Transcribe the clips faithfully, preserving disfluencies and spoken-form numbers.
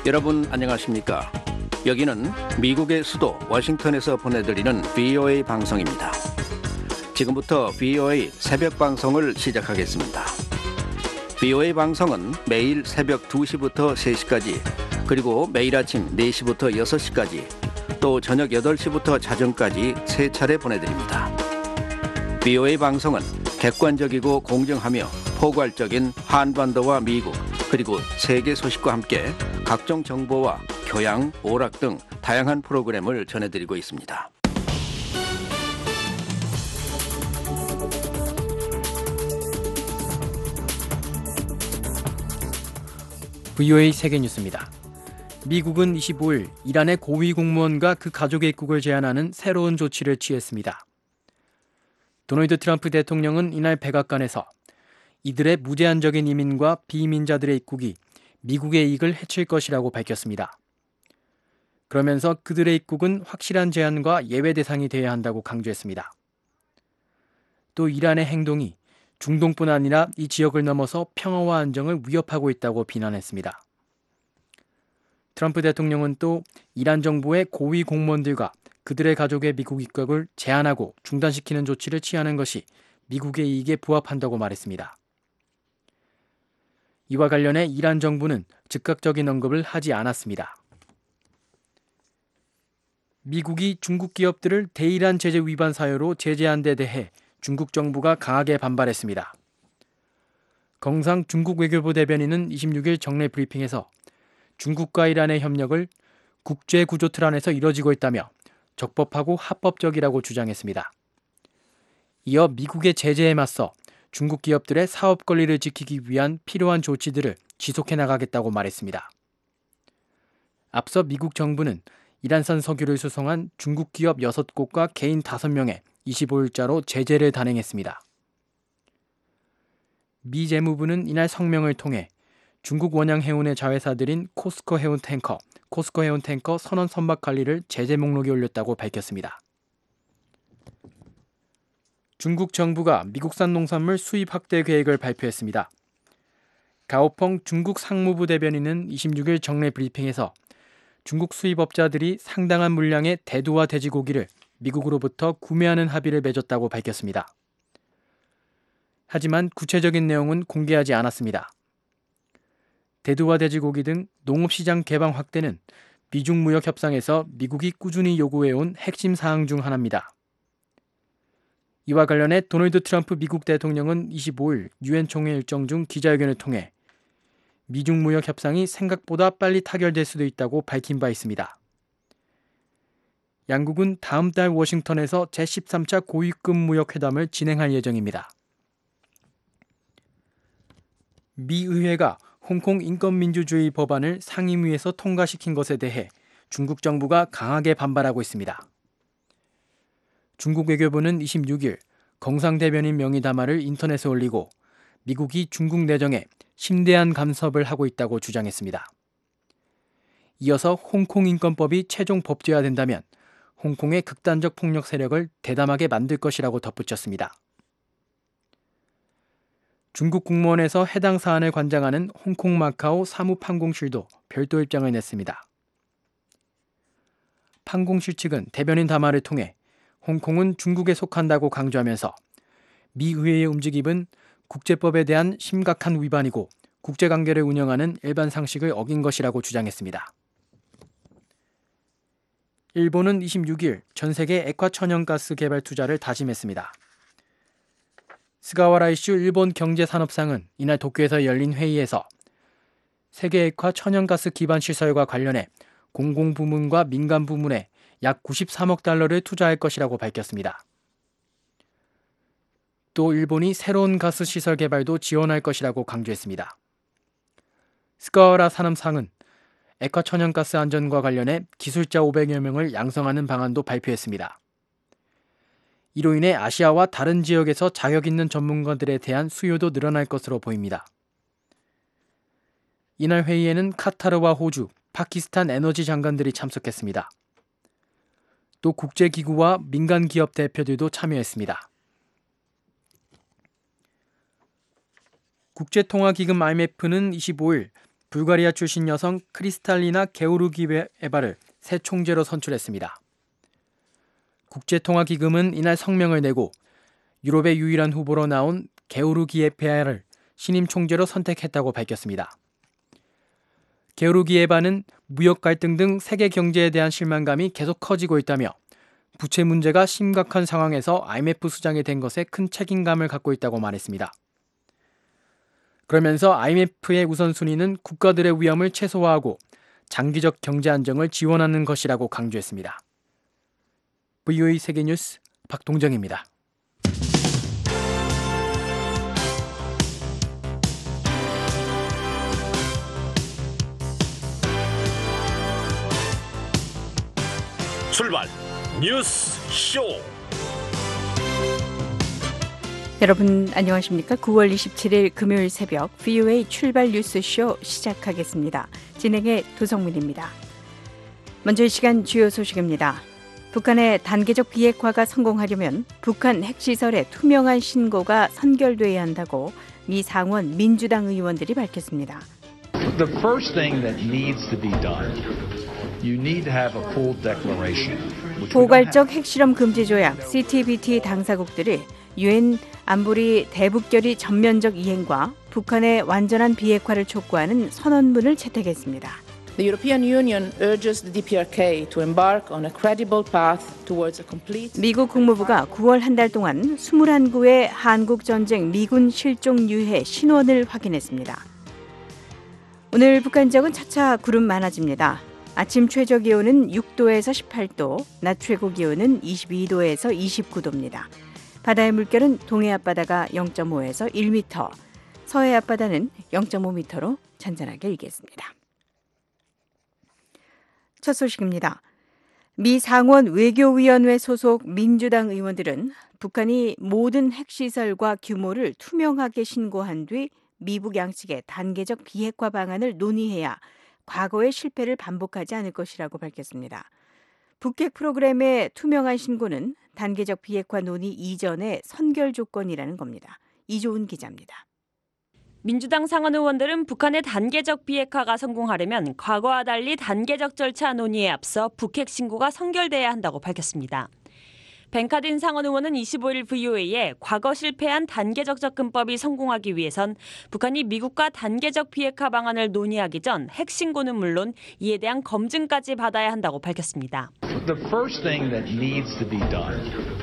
여러분 안녕하십니까? 여기는 미국의 수도 워싱턴에서 보내드리는 브이오에이 방송입니다. 지금부터 브이오에이 새벽 방송을 시작하겠습니다. 브이오에이 방송은 매일 새벽 두 시부터 세 시까지, 그리고 매일 아침 네 시부터 여섯 시까지, 또 저녁 여덟 시부터 자정까지 세 차례 보내드립니다. 브이오에이 방송은 객관적이고 공정하며 포괄적인 한반도와 미국, 그리고 세계 소식과 함께 각종 정보와 교양, 오락 등 다양한 프로그램을 전해드리고 있습니다. 브이오에이 세계뉴스입니다. 미국은 이십오 일 이란의 고위 공무원과 그 가족의 입국을 제한하는 새로운 조치를 취했습니다. 도널드 트럼프 대통령은 이날 백악관에서 이들의 무제한적인 이민과 비이민자들의 입국이 미국의 이익을 해칠 것이라고 밝혔습니다. 그러면서 그들의 입국은 확실한 제한과 예외 대상이 되어야 한다고 강조했습니다. 또 이란의 행동이 중동뿐 아니라 이 지역을 넘어서 평화와 안정을 위협하고 있다고 비난했습니다. 트럼프 대통령은 또 이란 정부의 고위 공무원들과 그들의 가족의 미국 입국을 제한하고 중단시키는 조치를 취하는 것이 미국의 이익에 부합한다고 말했습니다. 이와 관련해 이란 정부는 즉각적인 언급을 하지 않았습니다. 미국이 중국 기업들을 대이란 제재 위반 사유로 제재한 데 대해 중국 정부가 강하게 반발했습니다. 경상 중국 외교부 대변인은 이십육 일 정례 브리핑에서 중국과 이란의 협력을 국제구조 틀 안에서 이뤄지고 있다며 적법하고 합법적이라고 주장했습니다. 이어 미국의 제재에 맞서 중국 기업들의 사업 권리를 지키기 위한 필요한 조치들을 지속해 나가겠다고 말했습니다. 앞서 미국 정부는 이란산 석유를 수송한 중국 기업 여섯 곳과 개인 다섯 명에 이십오 일자로 제재를 단행했습니다. 미 재무부는 이날 성명을 통해 중국 원양 해운의 자회사들인 코스코 해운 탱커, 코스코 해운 탱커 선원 선박 관리를 제재 목록에 올렸다고 밝혔습니다. 중국 정부가 미국산 농산물 수입 확대 계획을 발표했습니다. 가오펑 중국 상무부 대변인은 이십육 일 정례 브리핑에서 중국 수입업자들이 상당한 물량의 대두와 돼지고기를 미국으로부터 구매하는 합의를 맺었다고 밝혔습니다. 하지만 구체적인 내용은 공개하지 않았습니다. 대두와 돼지고기 등 농업시장 개방 확대는 미중 무역 협상에서 미국이 꾸준히 요구해온 핵심 사항 중 하나입니다. 이와 관련해 도널드 트럼프 미국 대통령은 이십오 일 유엔 총회 일정 중 기자회견을 통해 미중 무역 협상이 생각보다 빨리 타결될 수도 있다고 밝힌 바 있습니다. 양국은 다음 달 워싱턴에서 제십삼 차 고위급 무역 회담을 진행할 예정입니다. 미 의회가 홍콩 인권민주주의 법안을 상임위에서 통과시킨 것에 대해 중국 정부가 강하게 반발하고 있습니다. 중국 외교부는 이십육 일 경상 대변인 명의 담화를 인터넷에 올리고 미국이 중국 내정에 심대한 간섭을 하고 있다고 주장했습니다. 이어서 홍콩 인권법이 최종 법제화된다면 홍콩의 극단적 폭력 세력을 대담하게 만들 것이라고 덧붙였습니다. 중국 국무원에서 해당 사안을 관장하는 홍콩 마카오 사무판공실도 별도 입장을 냈습니다. 판공실 측은 대변인 담화를 통해 홍콩은 중국에 속한다고 강조하면서 미 의회의 움직임은 국제법에 대한 심각한 위반이고 국제관계를 운영하는 일반 상식을 어긴 것이라고 주장했습니다. 일본은 이십육 일 전 세계 액화 천연가스 개발 투자를 다짐했습니다. 스가와라 이슈 일본 경제산업상은 이날 도쿄에서 열린 회의에서 세계 액화 천연가스 기반 시설과 관련해 공공부문과 민간부문에 약 구십삼억 달러를 투자할 것이라고 밝혔습니다. 또 일본이 새로운 가스 시설 개발도 지원할 것이라고 강조했습니다. 스가와라 산업상은 액화 천연가스 안전과 관련해 기술자 오백여 명을 양성하는 방안도 발표했습니다. 이로 인해 아시아와 다른 지역에서 자격 있는 전문가들에 대한 수요도 늘어날 것으로 보입니다. 이날 회의에는 카타르와 호주, 파키스탄 에너지 장관들이 참석했습니다. 또 국제기구와 민간기업 대표들도 참여했습니다. 국제통화기금 아이엠에프는 이십오 일 불가리아 출신 여성 크리스탈리나 게오르기에바를 새 총재로 선출했습니다. 국제통화기금은 이날 성명을 내고 유럽의 유일한 후보로 나온 게오르기에바를 신임 총재로 선택했다고 밝혔습니다. 게오르기에바는 무역 갈등 등 세계 경제에 대한 실망감이 계속 커지고 있다며 부채 문제가 심각한 상황에서 아이엠에프 수장이 된 것에 큰 책임감을 갖고 있다고 말했습니다. 그러면서 아이엠에프의 우선순위는 국가들의 위험을 최소화하고 장기적 경제 안정을 지원하는 것이라고 강조했습니다. 브이오에이 세계뉴스 박동정입니다. 출발 뉴스 쇼. 여러분 안녕하십니까? 구월 이십칠일 금요일 새벽 브이오에이 출발 뉴스 쇼 시작하겠습니다. 진행의 도성민입니다. 먼저 이 시간 주요 소식입니다. 북한의 단계적 비핵화가 성공하려면 북한 핵시설의 투명한 신고가 선결돼야 한다고 미 상원 민주당 의원들이 밝혔습니다. The first thing that needs to be done, you need to have a full declaration. 포괄적 핵실험 금지 조약 씨티비티 당사국들이 유엔 안보리 대북결의 전면적 이행과 북한의 완전한 비핵화를 촉구하는 선언문을 채택했습니다. The European Union urges the 디피아르케이 to embark on a credible path towards a complete. 미국 국무부가 구월 한 달 동안 이십일 구의 한국 전쟁 미군 실종 유해 신원을 확인했습니다. 오늘 북한 지역은 차차 구름 많아집니다. 아침 최저 기온은 육 도에서 십팔 도, 낮 최고 기온은 이십이 도에서 이십구 도입니다. 바다의 물결은 동해 앞바다가 영 점 오에서 일 미터, 서해 앞바다는 영 점 오 미터로 잔잔하게 일겠습니다. 첫 소식입니다. 미 상원 외교위원회 소속 민주당 의원들은 북한이 모든 핵시설과 규모를 투명하게 신고한 뒤 미북 양측의 단계적 비핵화 방안을 논의해야 과거의 실패를 반복하지 않을 것이라고 밝혔습니다. 북핵 프로그램의 투명한 신고는 단계적 비핵화 논의 이전의 선결 조건이라는 겁니다. 이조은 기자입니다. 민주당 상원 의원들은 북한의 단계적 비핵화가 성공하려면 과거와 달리 단계적 절차 논의에 앞서 북핵 신고가 선결돼야 한다고 밝혔습니다. 벤카딘 상원 의원은 이십오일 브이오에이에 과거 실패한 단계적 접근법이 성공하기 위해선 북한이 미국과 단계적 비핵화 방안을 논의하기 전 핵신고는 물론 이에 대한 검증까지 받아야 한다고 밝혔습니다. The first thing that needs to be done,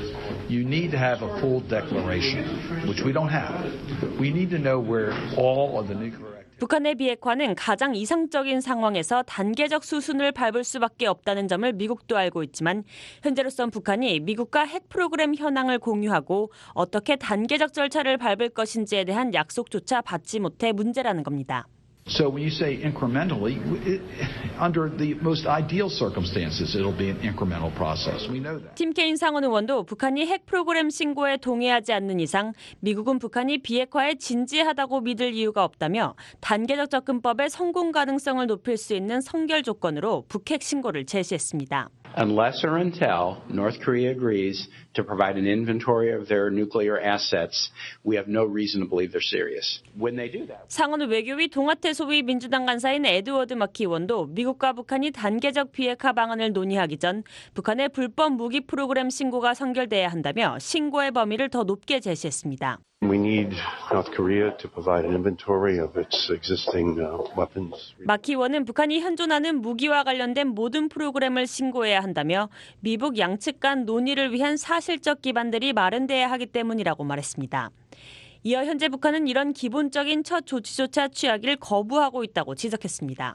you need to have a full declaration, which we don't have. We need to know where all of the nuclear 북한의 비핵화는 가장 이상적인 상황에서 단계적 수순을 밟을 수밖에 없다는 점을 미국도 알고 있지만 현재로선 북한이 미국과 핵 프로그램 현황을 공유하고 어떻게 단계적 절차를 밟을 것인지에 대한 약속조차 받지 못해 문제라는 겁니다. So when you say incrementally, it, under the most ideal circumstances, it'll be an incremental process. We know that. 팀 케인 상원 의원도 북한이 핵 프로그램 신고에 동의하지 않는 이상 미국은 북한이 비핵화에 진지하다고 믿을 이유가 없다며 단계적 접근법의 성공 가능성을 높일 수 있는 선결 조건으로 북핵 신고를 제시했습니다. Unless or until North Korea agrees to provide an inventory of their nuclear assets, we have no reason to believe they're serious. When they do that. 상원 외교위 동아태 소위 민주당 간사인 에드워드 마키 의원도 미국과 북한이 단계적 비핵화 방안을 논의하기 전 북한의 불법 무기 프로그램 신고가 선결돼야 한다며 신고의 범위를 더 높게 제시했습니다. We need North Korea to provide an inventory of its existing uh, weapons. 마키 의원은 북한이 현존하는 무기와 관련된 모든 프로그램을 신고해야 한다며 미북 양측 간 논의를 위한 사실적 기반들이 마련돼야 하기 때문이라고 말했습니다. 이어 현재 북한은 이런 기본적인 첫 조치조차 취하기를 거부하고 있다고 지적했습니다.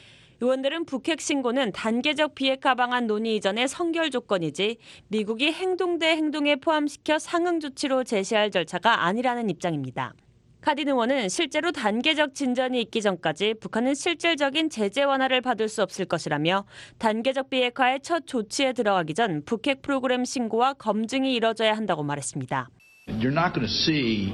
의원들은 북핵 신고는 단계적 비핵화 방안 논의 이전의 선결 조건이지 미국이 행동 대 행동에 포함시켜 상응 조치로 제시할 절차가 아니라는 입장입니다. 카딘 의원은 실제로 단계적 진전이 있기 전까지 북한은 실질적인 제재 완화를 받을 수 없을 것이라며 단계적 비핵화의 첫 조치에 들어가기 전 북핵 프로그램 신고와 검증이 이뤄져야 한다고 말했습니다. You're not going to see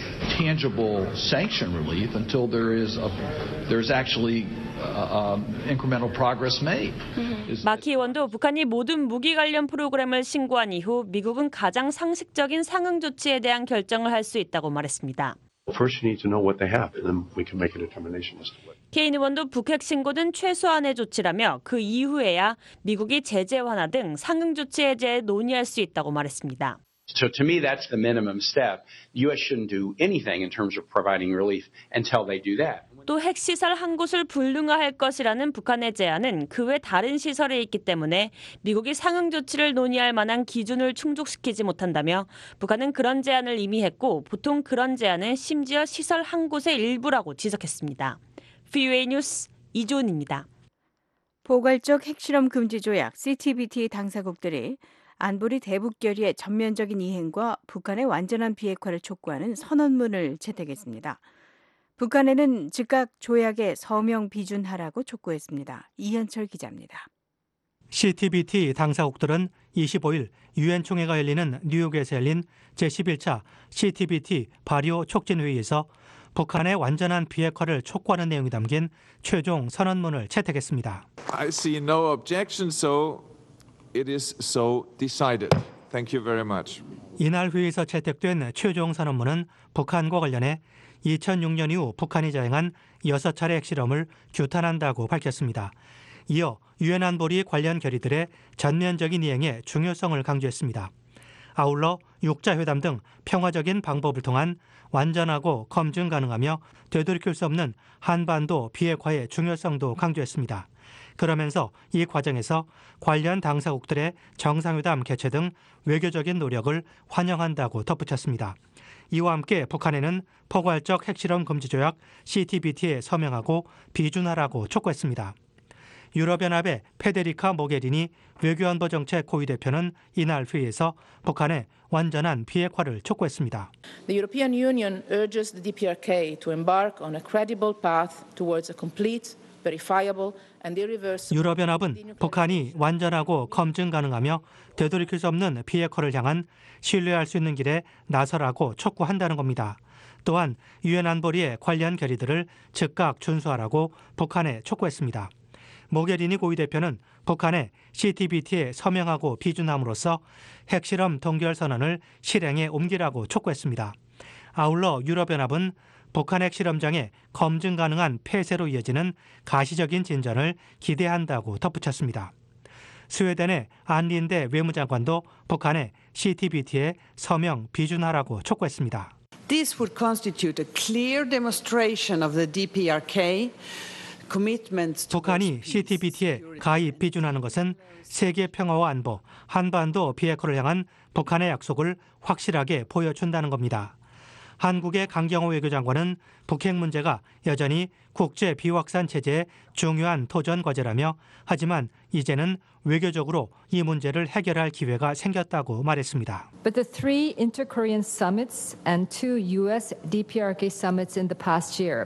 tangible sanction relief until there is a, there's actually uh, um, incremental progress made. 마키 의원도 북한이 모든 무기 관련 프로그램을 신고한 이후 미국은 가장 상식적인 상응 조치에 대한 결정을 할 수 있다고 말했습니다. First, you need to know what they have, and then we can make a determination as to what. 케인 의원도 북핵 신고는 최소한의 조치라며 그 이후에야 미국이 제재 완화 등 상응 조치 해제에 논의할 수 있다고 말했습니다. So to me, that's the minimum step. The U S shouldn't do anything in terms of providing relief until they do that. 또 핵시설 한 곳을 불능화할 것이라는 북한의 제안은 그 외 다른 시설에 있기 때문에 미국이 상응 조치를 논의할 만한 기준을 충족시키지 못한다며 북한은 그런 제안을 이미 했고 보통 그런 제안은 심지어 시설 한 곳의 일부라고 지적했습니다. 브이오에이 뉴스 이조은입니다. 포괄적 핵실험 금지 조약 씨티비티 당사국들이 안보리 대북 결의의 전면적인 이행과 북한의 완전한 비핵화를 촉구하는 선언문을 채택했습니다. 북한에는 즉각 조약에 서명 비준하라고 촉구했습니다. 이현철 기자입니다. 씨티비티 당사국들은 이십오일 유엔 총회가 열리는 뉴욕에서 열린 제십일 차 씨티비티 발효 촉진회의에서 북한의 완전한 비핵화를 촉구하는 내용이 담긴 최종 선언문을 채택했습니다. I see no objection, so it is so decided. Thank you very much. 이날 회의에서 채택된 최종 선언문은 북한과 관련해 이천육 년 이후 북한이 자행한 여섯 차례 핵실험을 규탄한다고 밝혔습니다. 이어 유엔 안보리 관련 결의들의 전면적인 이행의 중요성을 강조했습니다. 아울러 육자회담 등 평화적인 방법을 통한 완전하고 검증 가능하며 되돌이킬 수 없는 한반도 비핵화의 중요성도 강조했습니다. 그러면서 이 과정에서 관련 당사국들의 정상회담 개최 등 외교적인 노력을 환영한다고 덧붙였습니다. 이와 함께 북한에는 포괄적 핵실험 금지 조약 씨티비티에 서명하고 비준하라고 촉구했습니다. 유럽연합의 페데리카 모게리니 외교안보정책 고위대표는 이날 회의에서 북한의 완전한 비핵화를 촉구했습니다. The European Union urges the 디피아르케이 to embark on a credible path towards a complete, verifiable and irreversible. 유럽연합은 북한이 완전하고 검증 가능하며 되돌이킬 수 없는 비핵화를 향한 신뢰할 수 있는 길에 나서라고 촉구한다는 겁니다. 또한 유엔 안보리의 관련 결의들을 즉각 준수하라고 북한에 촉구했습니다. 모게리니 고위대표는 북한의 씨티비티에 서명하고 비준함으로써 핵실험 동결 선언을 실행에 옮기라고 촉구했습니다. 아울러 유럽연합은 북한 핵실험장의 검증 가능한 폐쇄로 이어지는 가시적인 진전을 기대한다고 덧붙였습니다. 스웨덴의 안린데 외무장관도 북한의 씨티비티에 서명 비준하라고 촉구했습니다. This would constitute a clear demonstration of the 디피아르케이 북한이 씨티비티에 가입 비준하는 것은 세계 평화와 안보, 한반도 비핵화를 향한 북한의 약속을 확실하게 보여준다는 겁니다. 한국의 강경호 외교장관은 북핵 문제가 여전히 국제 비확산 체제의 중요한 도전 과제라며 하지만 이제는 외교적으로 이 문제를 해결할 기회가 생겼다고 말했습니다. But the three inter-Korean summits and two U S 디피아르케이 summits in the past year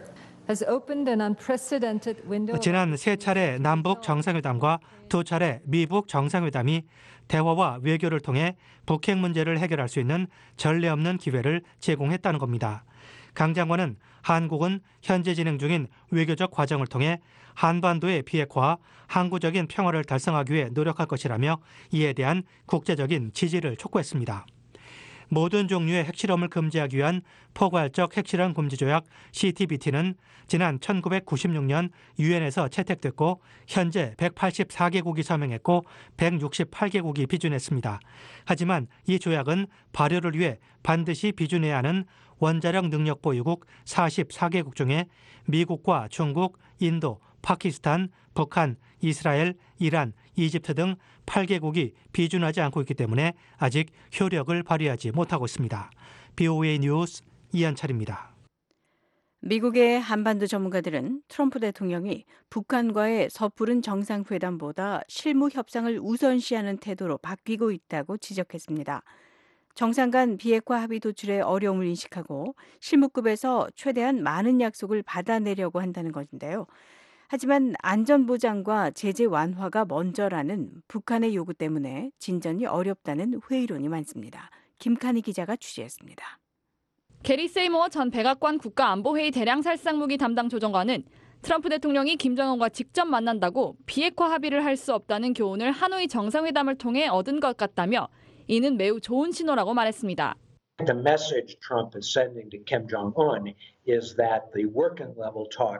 지난 세 차례 남북 정상회담과 두 차례 미북 정상회담이 대화와 외교를 통해 북핵 문제를 해결할 수 있는 전례 없는 기회를 제공했다는 겁니다. 강 장관은 한국은 현재 진행 중인 외교적 과정을 통해 한반도의 비핵화와 항구적인 평화를 달성하기 위해 노력할 것이라며 이에 대한 국제적인 지지를 촉구했습니다. 모든 종류의 핵실험을 금지하기 위한 포괄적 핵실험 금지 조약 씨티비티는 지난 천구백구십육 년 유엔에서 채택됐고 현재 백팔십사 개국이 서명했고 백육십팔 개국이 비준했습니다. 하지만 이 조약은 발효를 위해 반드시 비준해야 하는 원자력 능력 보유국 사십사 개국 중에 미국과 중국, 인도, 파키스탄, 북한, 이스라엘, 이란, 이집트 등 팔 개국이 비준하지 않고 있기 때문에 아직 효력을 발휘하지 못하고 있습니다. 브이오에이 뉴스 이현철입니다. 미국의 한반도 전문가들은 트럼프 대통령이 북한과의 섣부른 정상회담보다 실무 협상을 우선시하는 태도로 바뀌고 있다고 지적했습니다. 정상 간 비핵화 합의 도출의 어려움을 인식하고 실무급에서 최대한 많은 약속을 받아내려고 한다는 것인데요. 하지만 안전보장과 제재 완화가 먼저라는 북한의 요구 때문에 진전이 어렵다는 회의론이 많습니다. 김칸희 기자가 취재했습니다. 게리 세이모어 전 백악관 국가안보회의 대량살상무기 담당 조정관은 트럼프 대통령이 김정은과 직접 만난다고 비핵화 합의를 할 수 없다는 교훈을 하노이 정상회담을 통해 얻은 것 같다며 이는 매우 좋은 신호라고 말했습니다. The message Trump is sending to Kim Jong-un is that the working level talks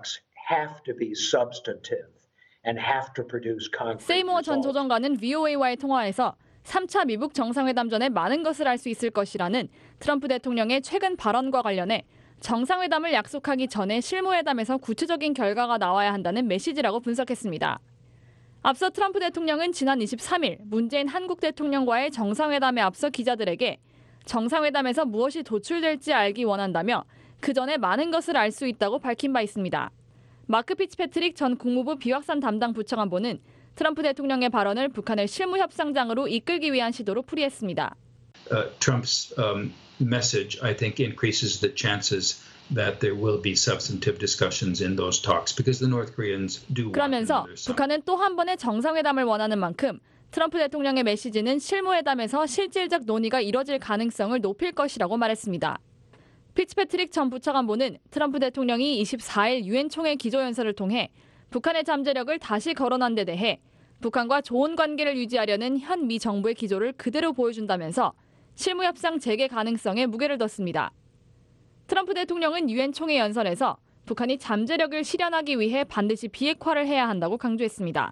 have to be substantive and have to produce concrete 세이모어 전 results. 조정관은 브이오에이와의 통화에서 삼 차 미북 정상회담 전에 많은 것을 알 수 있을 것이라는 트럼프 대통령의 최근 발언과 관련해 정상회담을 약속하기 전에 실무회담에서 구체적인 결과가 나와야 한다는 메시지라고 분석했습니다. 앞서 트럼프 대통령은 지난 이십삼 일 문재인 한국 대통령과의 정상회담에 앞서 기자들에게 정상회담에서 무엇이 도출될지 알기 원한다며 그 전에 많은 것을 알 수 있다고 밝힌 바 있습니다. 마크 피츠패트릭 전 국무부 비확산 담당 부차관보는 트럼프 대통령의 발언을 북한을 실무협상장으로 이끌기 위한 시도로 풀이했습니다. Uh, Trump's um, message, I think, increases the chances that there will be substantive discussions in those talks because the North Koreans do want 그러면서 북한은 또 한 번의 정상회담을 원하는 만큼 트럼프 대통령의 메시지는 실무회담에서 실질적 논의가 이뤄질 가능성을 높일 것이라고 말했습니다. 피츠패트릭 전 부차관보는 트럼프 대통령이 이십사 일 유엔 총회 기조연설을 통해 북한의 잠재력을 다시 거론한 데 대해 북한과 좋은 관계를 유지하려는 현 미 정부의 기조를 그대로 보여준다면서 실무협상 재개 가능성에 무게를 뒀습니다. 트럼프 대통령은 유엔 총회 연설에서 북한이 잠재력을 실현하기 위해 반드시 비핵화를 해야 한다고 강조했습니다.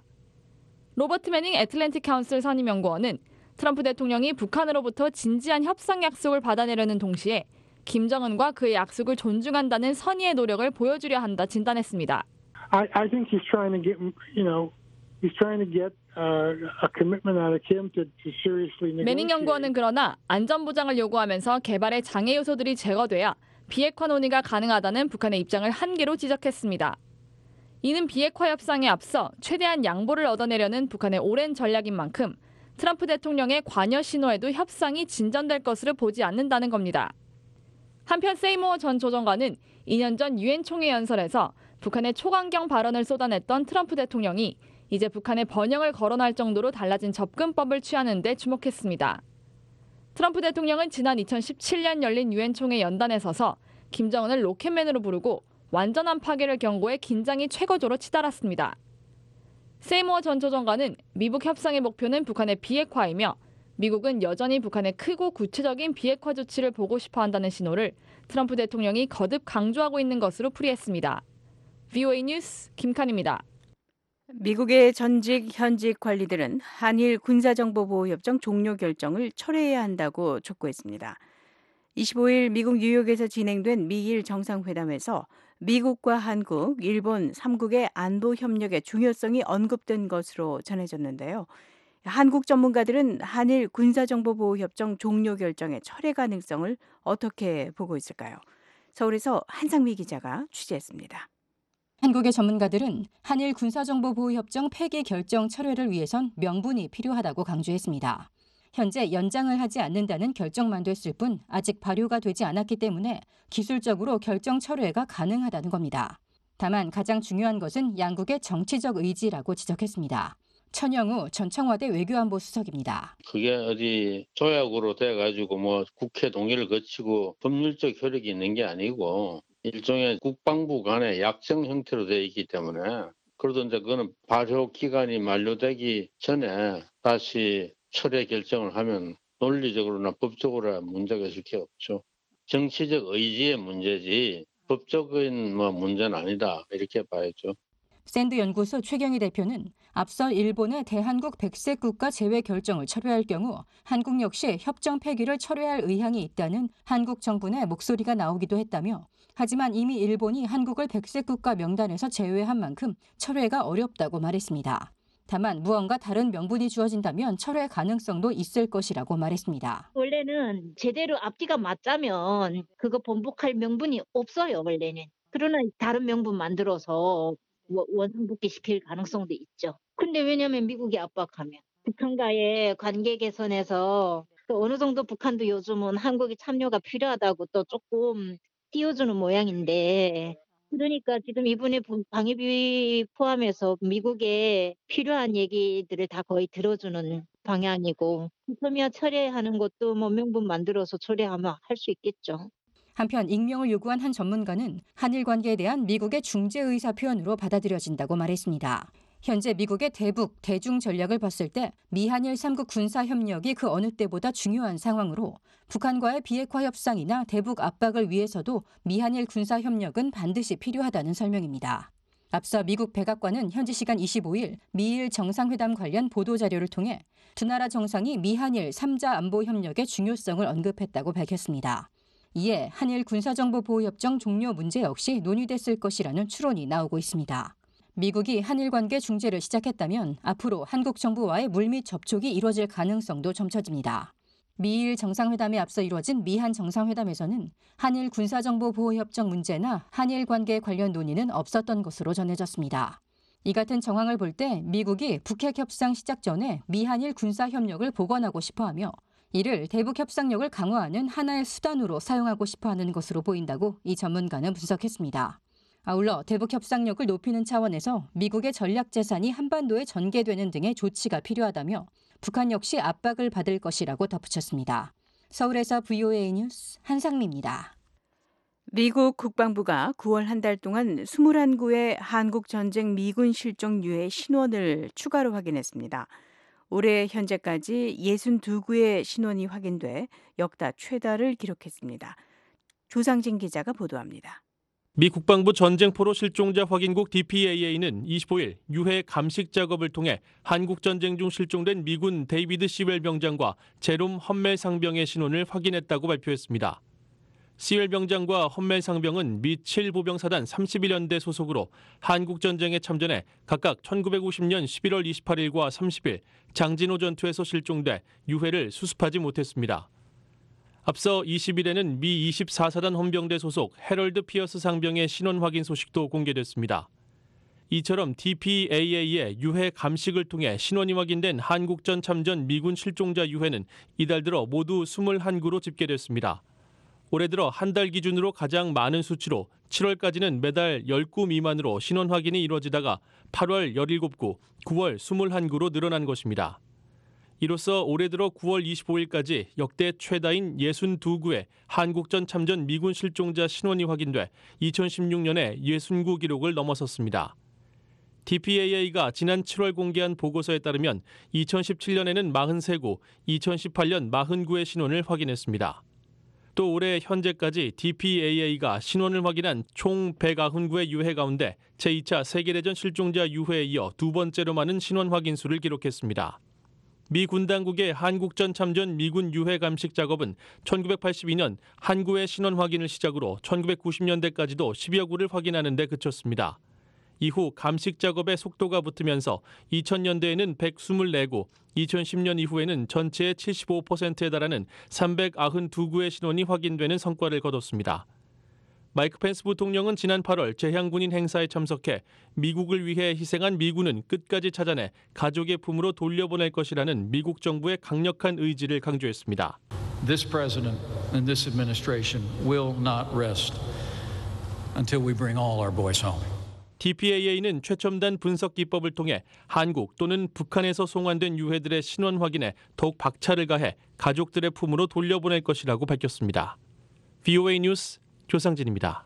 로버트 매닝 애틀랜틱 카운슬 선임연구원은 트럼프 대통령이 북한으로부터 진지한 협상 약속을 받아내려는 동시에 김정은과 그의 약속을 존중한다는 선의의 노력을 보여주려 한다 진단했습니다. I, I think he's trying to get, you know, he's trying to get uh, a commitment out of Kim to, to seriously negotiate. 매닝 연구원은 그러나 안전 보장을 요구하면서 개발의 장애 요소들이 제거돼야 비핵화 논의가 가능하다는 북한의 입장을 한계로 지적했습니다. 이는 비핵화 협상에 앞서 최대한 양보를 얻어내려는 북한의 오랜 전략인 만큼 트럼프 대통령의 관여 신호에도 협상이 진전될 것으로 보지 않는다는 겁니다. 한편 세이모어 전 조정관은 이 년 전 유엔 총회 연설에서 북한의 초강경 발언을 쏟아냈던 트럼프 대통령이 이제 북한의 번영을 거론할 정도로 달라진 접근법을 취하는 데 주목했습니다. 트럼프 대통령은 지난 이천십칠 년 열린 유엔 총회 연단에 서서 김정은을 로켓맨으로 부르고 완전한 파괴를 경고해 긴장이 최고조로 치달았습니다. 세이모어 전 조정관은 미북 협상의 목표는 북한의 비핵화이며 미국은 여전히 북한의 크고 구체적인 비핵화 조치를 보고 싶어 한다는 신호를 트럼프 대통령이 거듭 강조하고 있는 것으로 풀이했습니다. 브이오에이 뉴스 김칸입니다. 미국의 전직 현직 관리들은 한일 군사정보보호협정 종료 결정을 철회해야 한다고 촉구했습니다. 이십오 일 미국 뉴욕에서 진행된 미일 정상회담에서 미국과 한국, 일본 삼 국의 안보 협력의 중요성이 언급된 것으로 전해졌는데요. 한국 전문가들은 한일 군사정보보호협정 종료 결정의 철회 가능성을 어떻게 보고 있을까요? 서울에서 한상미 기자가 취재했습니다. 한국의 전문가들은 한일 군사정보보호협정 폐기 결정 철회를 위해선 명분이 필요하다고 강조했습니다. 현재 연장을 하지 않는다는 결정만 됐을 뿐 아직 발효가 되지 않았기 때문에 기술적으로 결정 철회가 가능하다는 겁니다. 다만 가장 중요한 것은 양국의 정치적 의지라고 지적했습니다. 천영우 전 청와대 외교안보 수석입니다. 그게 어디 조약으로 돼가지고 뭐 국회 동의를 거치고 법률적 효력이 있는 게 아니고 일종의 국방부 간의 약정 형태로 되어 있기 때문에 그러던데 그거는 발효 기간이 만료되기 전에 다시 철회 결정을 하면 논리적으로나 법적으로 문제가 있을 게 없죠. 정치적 의지의 문제지 법적인 뭐 문제는 아니다 이렇게 봐야죠. 샌드 연구소 최경희 대표는 앞서 일본의 대한국 백색 국가 제외 결정을 철회할 경우 한국 역시 협정 폐기를 철회할 의향이 있다는 한국 정부 내 목소리가 나오기도 했다며 하지만 이미 일본이 한국을 백색 국가 명단에서 제외한 만큼 철회가 어렵다고 말했습니다. 다만 무언가 다른 명분이 주어진다면 철회 가능성도 있을 것이라고 말했습니다. 원래는 제대로 앞뒤가 맞자면 그거 번복할 명분이 없어요. 원래는. 그러나 다른 명분 만들어서 원상복귀 시킬 가능성도 있죠. 근데 왜냐하면 미국이 압박하면 북한과의 관계 개선에서 또 어느 정도 북한도 요즘은 한국의 참여가 필요하다고 또 조금 띄워주는 모양인데 그러니까 지금 이번에 방위비 포함해서 미국에 필요한 얘기들을 다 거의 들어주는 방향이고 그러면 철회하는 것도 뭐 명분 만들어서 철회하면 할 수 있겠죠. 한편 익명을 요구한 한 전문가는 한일 관계에 대한 미국의 중재 의사 표현으로 받아들여진다고 말했습니다. 현재 미국의 대북, 대중 전략을 봤을 때 미한일 삼 국 군사협력이 그 어느 때보다 중요한 상황으로 북한과의 비핵화 협상이나 대북 압박을 위해서도 미한일 군사협력은 반드시 필요하다는 설명입니다. 앞서 미국 백악관은 현지 시간 이십오일 미일 정상회담 관련 보도자료를 통해 두 나라 정상이 미한일 삼자 안보 협력의 중요성을 언급했다고 밝혔습니다. 이에 한일 군사정보보호협정 종료 문제 역시 논의됐을 것이라는 추론이 나오고 있습니다. 미국이 한일 관계 중재를 시작했다면 앞으로 한국 정부와의 물밑 접촉이 이뤄질 가능성도 점쳐집니다. 미일 정상회담에 앞서 이뤄진 미한 정상회담에서는 한일 군사정보보호협정 문제나 한일 관계 관련 논의는 없었던 것으로 전해졌습니다. 이 같은 정황을 볼 때 미국이 북핵 협상 시작 전에 미한일 군사협력을 복원하고 싶어하며 이를 대북 협상력을 강화하는 하나의 수단으로 사용하고 싶어하는 것으로 보인다고 이 전문가는 분석했습니다. 아울러 대북 협상력을 높이는 차원에서 미국의 전략 재산이 한반도에 전개되는 등의 조치가 필요하다며 북한 역시 압박을 받을 것이라고 덧붙였습니다. 서울에서 브이오에이 뉴스 한상미입니다. 미국 국방부가 구월 한 달 동안 이십일 구의 한국 전쟁 미군 실종 유해 신원을 추가로 확인했습니다. 올해 현재까지 육십이 구의 신원이 확인돼 역대 최다를 기록했습니다. 조상진 기자가 보도합니다. 미 국방부 전쟁포로 실종자 확인국 디피에이에이는 이십오일 유해 감식 작업을 통해 한국 전쟁 중 실종된 미군 데이비드 시웰 병장과 제롬 험멜 상병의 신원을 확인했다고 발표했습니다. 시웰 병장과 험멜 상병은 미 칠 보병사단 삼십일 연대 소속으로 한국 전쟁에 참전해 각각 천구백오십 년 십일월 이십팔일과 삼십일 장진호 전투에서 실종돼 유해를 수습하지 못했습니다. 앞서 이십일에는 미 이십사 사단 헌병대 소속 해럴드 피어스 상병의 신원 확인 소식도 공개됐습니다. 이처럼 디피에이에이의 유해 감식을 통해 신원이 확인된 한국전 참전 미군 실종자 유해는 이달 들어 모두 이십일 구로 집계됐습니다. 올해 들어 한 달 기준으로 가장 많은 수치로 칠월까지는 매달 십 구 미만으로 신원 확인이 이루어지다가 팔월 십칠 구, 구월 이십일 구로 늘어난 것입니다. 이로써 올해 들어 구월 이십오일까지 역대 최다인 육십이 구의 한국전 참전 미군 실종자 신원이 확인돼 이천십육 년에 육십구 기록을 넘어섰습니다. 디피에이에이가 지난 칠월 공개한 보고서에 따르면 이천십칠 년에는 사십삼 구, 이천십팔 년 사십 구의 신원을 확인했습니다. 또 올해 현재까지 디피에이에이가 신원을 확인한 총 백구십 구의 유해 가운데 제이 차 세계대전 실종자 유해에 이어 두 번째로 많은 신원 확인 수를 기록했습니다. 미 군 당국의 한국전 참전 미군 유해 감식 작업은 천구백팔십이 년 한 구의 신원 확인을 시작으로 천구백구십 년대까지도 십여 구를 확인하는 데 그쳤습니다. 이후 감식 작업의 속도가 붙으면서 이천 년대에는 백이십사 구, 이천십 년 이후에는 전체의 칠십오 퍼센트에 달하는 삼백구십이 구의 신원이 확인되는 성과를 거뒀습니다. 마이크 펜스 부통령은 지난 팔월 제향군인 행사에 참석해 미국을 위해 희생한 미군은 끝까지 찾아내 가족의 품으로 돌려보낼 것이라는 미국 정부의 강력한 의지를 강조했습니다. This president and this administration will not rest until we bring all our boys home. 디피에이에이는 최첨단 분석 기법을 통해 한국 또는 북한에서 송환된 유해들의 신원 확인에 더욱 박차를 가해 가족들의 품으로 돌려보낼 것이라고 밝혔습니다. 브이오에이 뉴스 조상진입니다.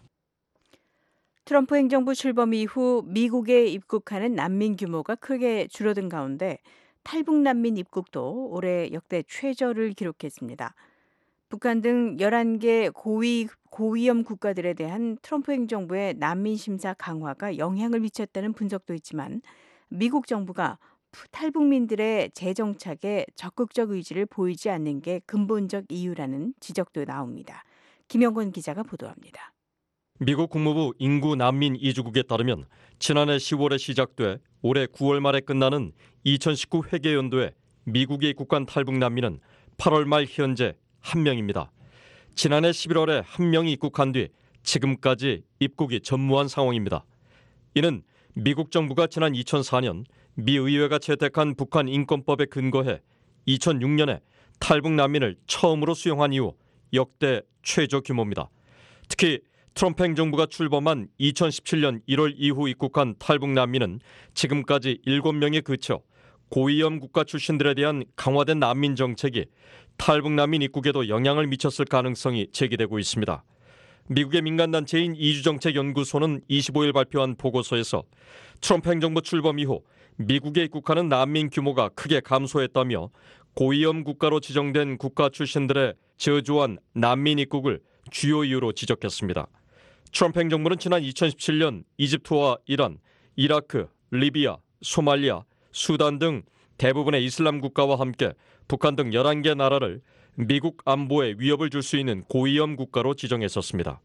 트럼프 행정부 출범 이후 미국에 입국하는 난민 규모가 크게 줄어든 가운데 탈북 난민 입국도 올해 역대 최저를 기록했습니다. 북한 등 열한 개 고위, 고위험 국가들에 대한 트럼프 행정부의 난민 심사 강화가 영향을 미쳤다는 분석도 있지만 미국 정부가 탈북민들의 재정착에 적극적 의지를 보이지 않는 게 근본적 이유라는 지적도 나옵니다. 김영권 기자가 보도합니다. 미국 국무부 인구 난민 이주국에 따르면 지난해 시월에 시작돼 올해 구월 말에 끝나는 이천십구 회계연도에 미국에 입국한 탈북 난민은 팔월 말 현재 한 명입니다. 지난해 십일월에 한 명이 입국한 뒤 지금까지 입국이 전무한 상황입니다. 이는 미국 정부가 지난 이천사 년 미 의회가 채택한 북한 인권법에 근거해 이천육 년에 탈북 난민을 처음으로 수용한 이후 역대 최저 규모입니다. 특히 트럼프 행정부가 출범한 이천십칠 년 일월 이후 입국한 탈북 난민은 지금까지 일곱 명에 그쳐 고위험 국가 출신들에 대한 강화된 난민 정책이 탈북 난민 입국에도 영향을 미쳤을 가능성이 제기되고 있습니다. 미국의 민간단체인 이주정책연구소는 이십오일 발표한 보고서에서 트럼프 행정부 출범 이후 미국에 입국하는 난민 규모가 크게 감소했다며 고위험 국가로 지정된 국가 출신들의 저조한 난민 입국을 주요 이유로 지적했습니다. 트럼프 행정부는 지난 이천십칠 년 이집트와 이란, 이라크, 리비아, 소말리아, 수단 등 대부분의 이슬람 국가와 함께 북한 등 열한 개 나라를 미국 안보에 위협을 줄 수 있는 고위험 국가로 지정했었습니다.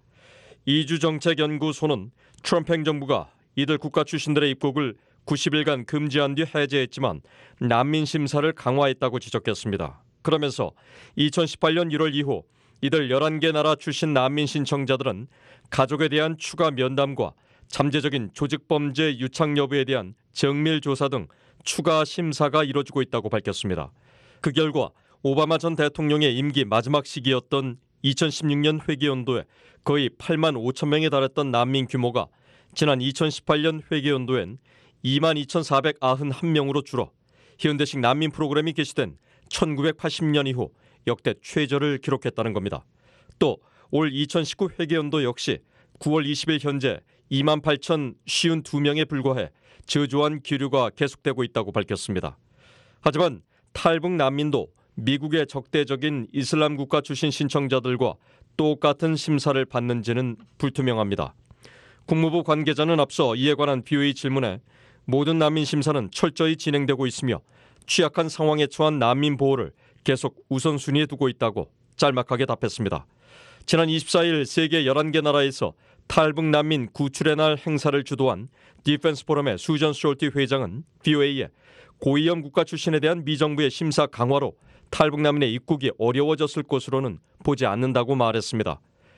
이주정책연구소는 트럼프 행정부가 이들 국가 출신들의 입국을 구십 일간 금지한 뒤 해제했지만 난민 심사를 강화했다고 지적했습니다. 그러면서 이천십팔 년 일월 이후 이들 열한 개 나라 출신 난민 신청자들은 가족에 대한 추가 면담과 잠재적인 조직범죄 유착 여부에 대한 정밀 조사 등 추가 심사가 이뤄지고 있다고 밝혔습니다. 그 결과 오바마 전 대통령의 임기 마지막 시기였던 이천십육 년 회계연도에 거의 팔만 오천 명에 달했던 난민 규모가 지난 이천십팔 년 회계연도엔 이만 이천사백구십일 명으로 줄어 현대식 난민 프로그램이 개시된 천구백팔십 년 이후 역대 최저를 기록했다는 겁니다. 또 올 이천십구 회계연도 역시 구월 이십일 현재 이만 팔천오십이 명에 불과해 저조한 기류가 계속되고 있다고 밝혔습니다. 하지만 탈북 난민도 미국의 적대적인 이슬람 국가 출신 신청자들과 똑같은 심사를 받는지는 불투명합니다. 국무부 관계자는 앞서 이에 관한 비오에이 질문에 모든 난민 심사는 철저히 진행되고 있으며 취약한 상황에 처한 난민 보호를 계속 우선순위에 두고 있다고 짤막하게 답했습니다. 지난 이십사 일 세계 열한 개 나라에서 탈북 난민 구출의 날 행사를 주도한 디펜스 포럼의 수전 숄티 회장은 비오에이에 고위험 국가 출신에 대한 미정부의 심사 강화로 탈북 난민의 입국이 어려워졌을 것으로는 보지 않는다고 말했습니다.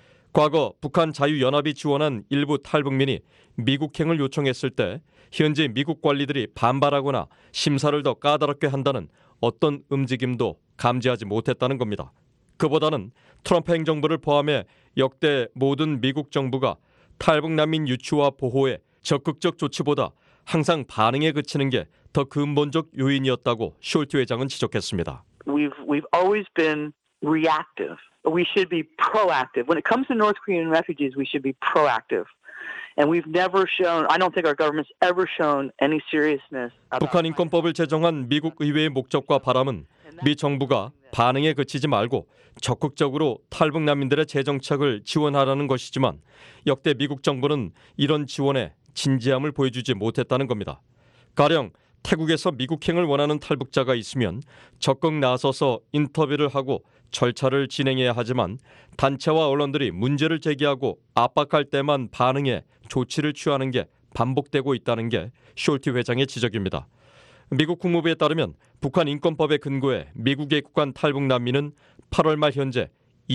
과거 북한 자유연합이 지원한 일부 탈북민이 미국행을 요청했을 때 현재 미국 관리들이 반발하거나 심사를 더 까다롭게 한다는 어떤 움직임도 감지하지 못했다는 겁니다. 그보다는 트럼프 행정부를 포함해 역대 모든 미국 정부가 탈북 난민 유치와 보호에 적극적 조치보다 항상 반응에 그치는 게 더 근본적 요인이었다고 숄티 회장은 지적했습니다. We've we've always been reactive. We should be proactive. When it comes to North Korean refugees, we should be proactive. And we've never shown, I don't think our government's ever shown any seriousness. 북한 인권법을 제정한 미국 의회의 목적과 바람은 미 정부가 반응에 그치지 말고 적극적으로 탈북 난민들의 재정착을 지원하라는 것이지만 역대 미국 정부는 이런 지원에 진지함을 보여주지 못했다는 겁니다. 가령 태국에서 미국행을 원하는 탈북자가 있으면 적극 나서서 인터뷰를 하고 절차를 진행해야 하지만 단체와 언론들이 문제를 제기하고 압박할 때만 반응해 조치를 취하는 게 반복되고 있다는 게 숄티 회장의 지적입니다. 미국 국무부에 따르면 북한 인권법에 근거해 미국에 입국한 탈북 난민은 팔월 말 현재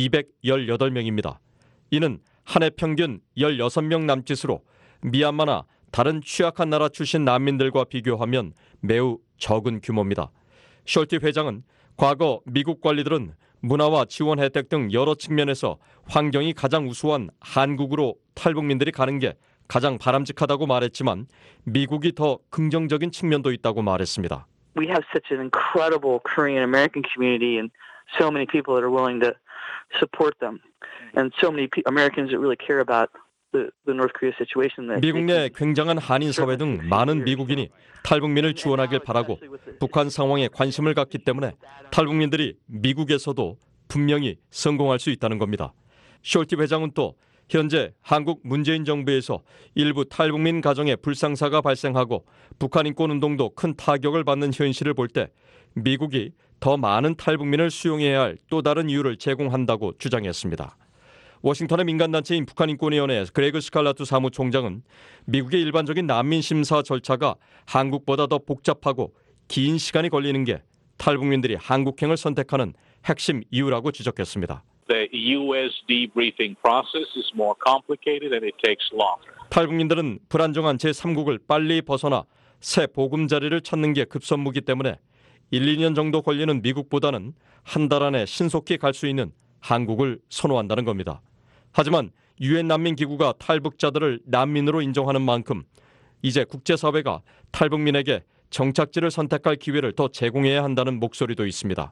이백십팔 명입니다. 이는 한 해 평균 십육 명 남짓으로 미얀마나 다른 취약한 나라 출신 난민들과 비교하면 매우 적은 규모입니다. 숄티 회장은 과거 미국 관리들은 문화와 지원 혜택 등 여러 측면에서 환경이 가장 우수한 한국으로 탈북민들이 가는 게 가장 바람직하다고 말했지만 미국이 더 긍정적인 측면도 있다고 말했습니다. We have such an incredible Korean American community and so many people that are willing to support them and so many Americans that really care about The, the North Korea situation that 미국 내 굉장한 한인 사회 등 많은 미국인이 탈북민을 지원하길 바라고 북한 상황에 관심을 갖기 때문에 탈북민들이 미국에서도 분명히 성공할 수 있다는 겁니다. 숄티 회장은 또 현재 한국 문재인 정부에서 일부 탈북민 가정에 불상사가 발생하고 북한 인권운동도 큰 타격을 받는 현실을 볼 때 미국이 더 많은 탈북민을 수용해야 할 또 다른 이유를 제공한다고 주장했습니다. 워싱턴의 민간단체인 북한인권위원회 그레그 스칼라투 사무총장은 미국의 일반적인 난민 심사 절차가 한국보다 더 복잡하고 긴 시간이 걸리는 게 탈북민들이 한국행을 선택하는 핵심 이유라고 지적했습니다. The U S debriefing process is more complicated and it takes longer. 탈북민들은 불안정한 제삼국을 빨리 벗어나 새 보금자리를 찾는 게 급선무기 때문에 일, 이 년 정도 걸리는 미국보다는 한 달 안에 신속히 갈 수 있는 한국을 선호한다는 겁니다. 하지만 유엔 난민기구가 탈북자들을 난민으로 인정하는 만큼 이제 국제사회가 탈북민에게 정착지를 선택할 기회를 더 제공해야 한다는 목소리도 있습니다.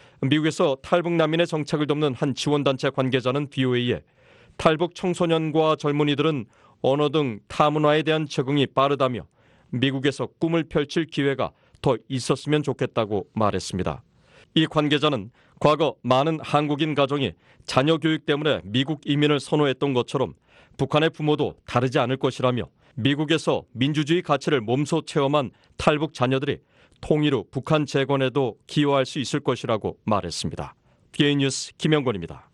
미국에서 탈북 난민의 정착을 돕는 한 지원단체 관계자는 비오에이에 탈북 청소년과 젊은이들은 언어 등 타문화에 대한 적응이 빠르다며 미국에서 꿈을 펼칠 기회가 더 있었으면 좋겠다고 말했습니다. 이 관계자는 과거 많은 한국인 가정이 자녀 교육 때문에 미국 이민을 선호했던 것처럼 북한의 부모도 다르지 않을 것이라며 미국에서 민주주의 가치를 몸소 체험한 탈북 자녀들이 통일 후 북한 재건에도 기여할 수 있을 것이라고 말했습니다. 비에이 뉴스 김영권입니다.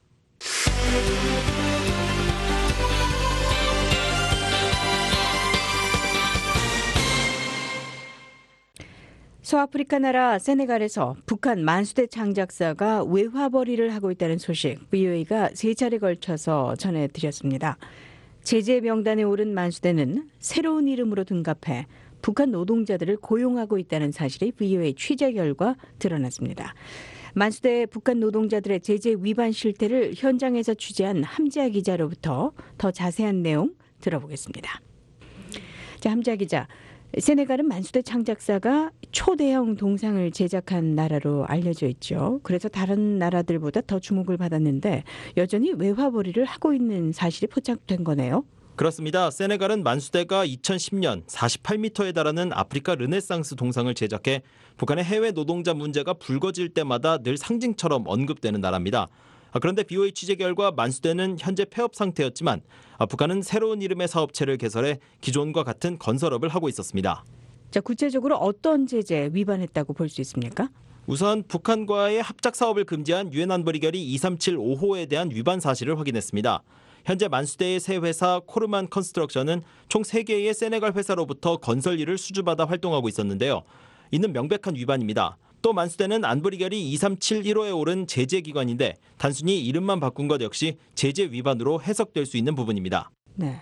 서아프리카 나라 세네갈에서 북한 만수대 창작사가 외화벌이를 하고 있다는 소식 브이오에이가 세 차례 걸쳐서 전해드렸습니다. 제재 명단에 오른 만수대는 새로운 이름으로 둔갑해 북한 노동자들을 고용하고 있다는 사실이 브이오에이 취재 결과 드러났습니다. 만수대 북한 노동자들의 제재 위반 실태를 현장에서 취재한 함지아 기자로부터 더 자세한 내용 들어보겠습니다. 자, 함지아 기자. 세네갈은 만수대 창작사가 초대형 동상을 제작한 나라로 알려져 있죠. 그래서 다른 나라들보다 더 주목을 받았는데 여전히 외화벌이를 하고 있는 사실이 포착된 거네요. 그렇습니다. 세네갈은 만수대가 이천십 년 사십팔 미터에 달하는 아프리카 르네상스 동상을 제작해 북한의 해외 노동자 문제가 불거질 때마다 늘 상징처럼 언급되는 나라입니다. 그런데 비오에이 취재 결과 만수대는 현재 폐업 상태였지만 북한은 새로운 이름의 사업체를 개설해 기존과 같은 건설업을 하고 있었습니다. 자, 구체적으로 어떤 제재 위반했다고 볼 수 있습니까? 우선 북한과의 합작 사업을 금지한 유엔 안보리 결의 이삼칠오 호에 대한 위반 사실을 확인했습니다. 현재 만수대의 새 회사 코르만 컨스트럭션은 총 세 개의 세네갈 회사로부터 건설 일을 수주받아 활동하고 있었는데요. 이는 명백한 위반입니다. 또 만수대는 안보리 결의 이삼칠일 호에 오른 제재기관인데 단순히 이름만 바꾼 것 역시 제재 위반으로 해석될 수 있는 부분입니다. 네.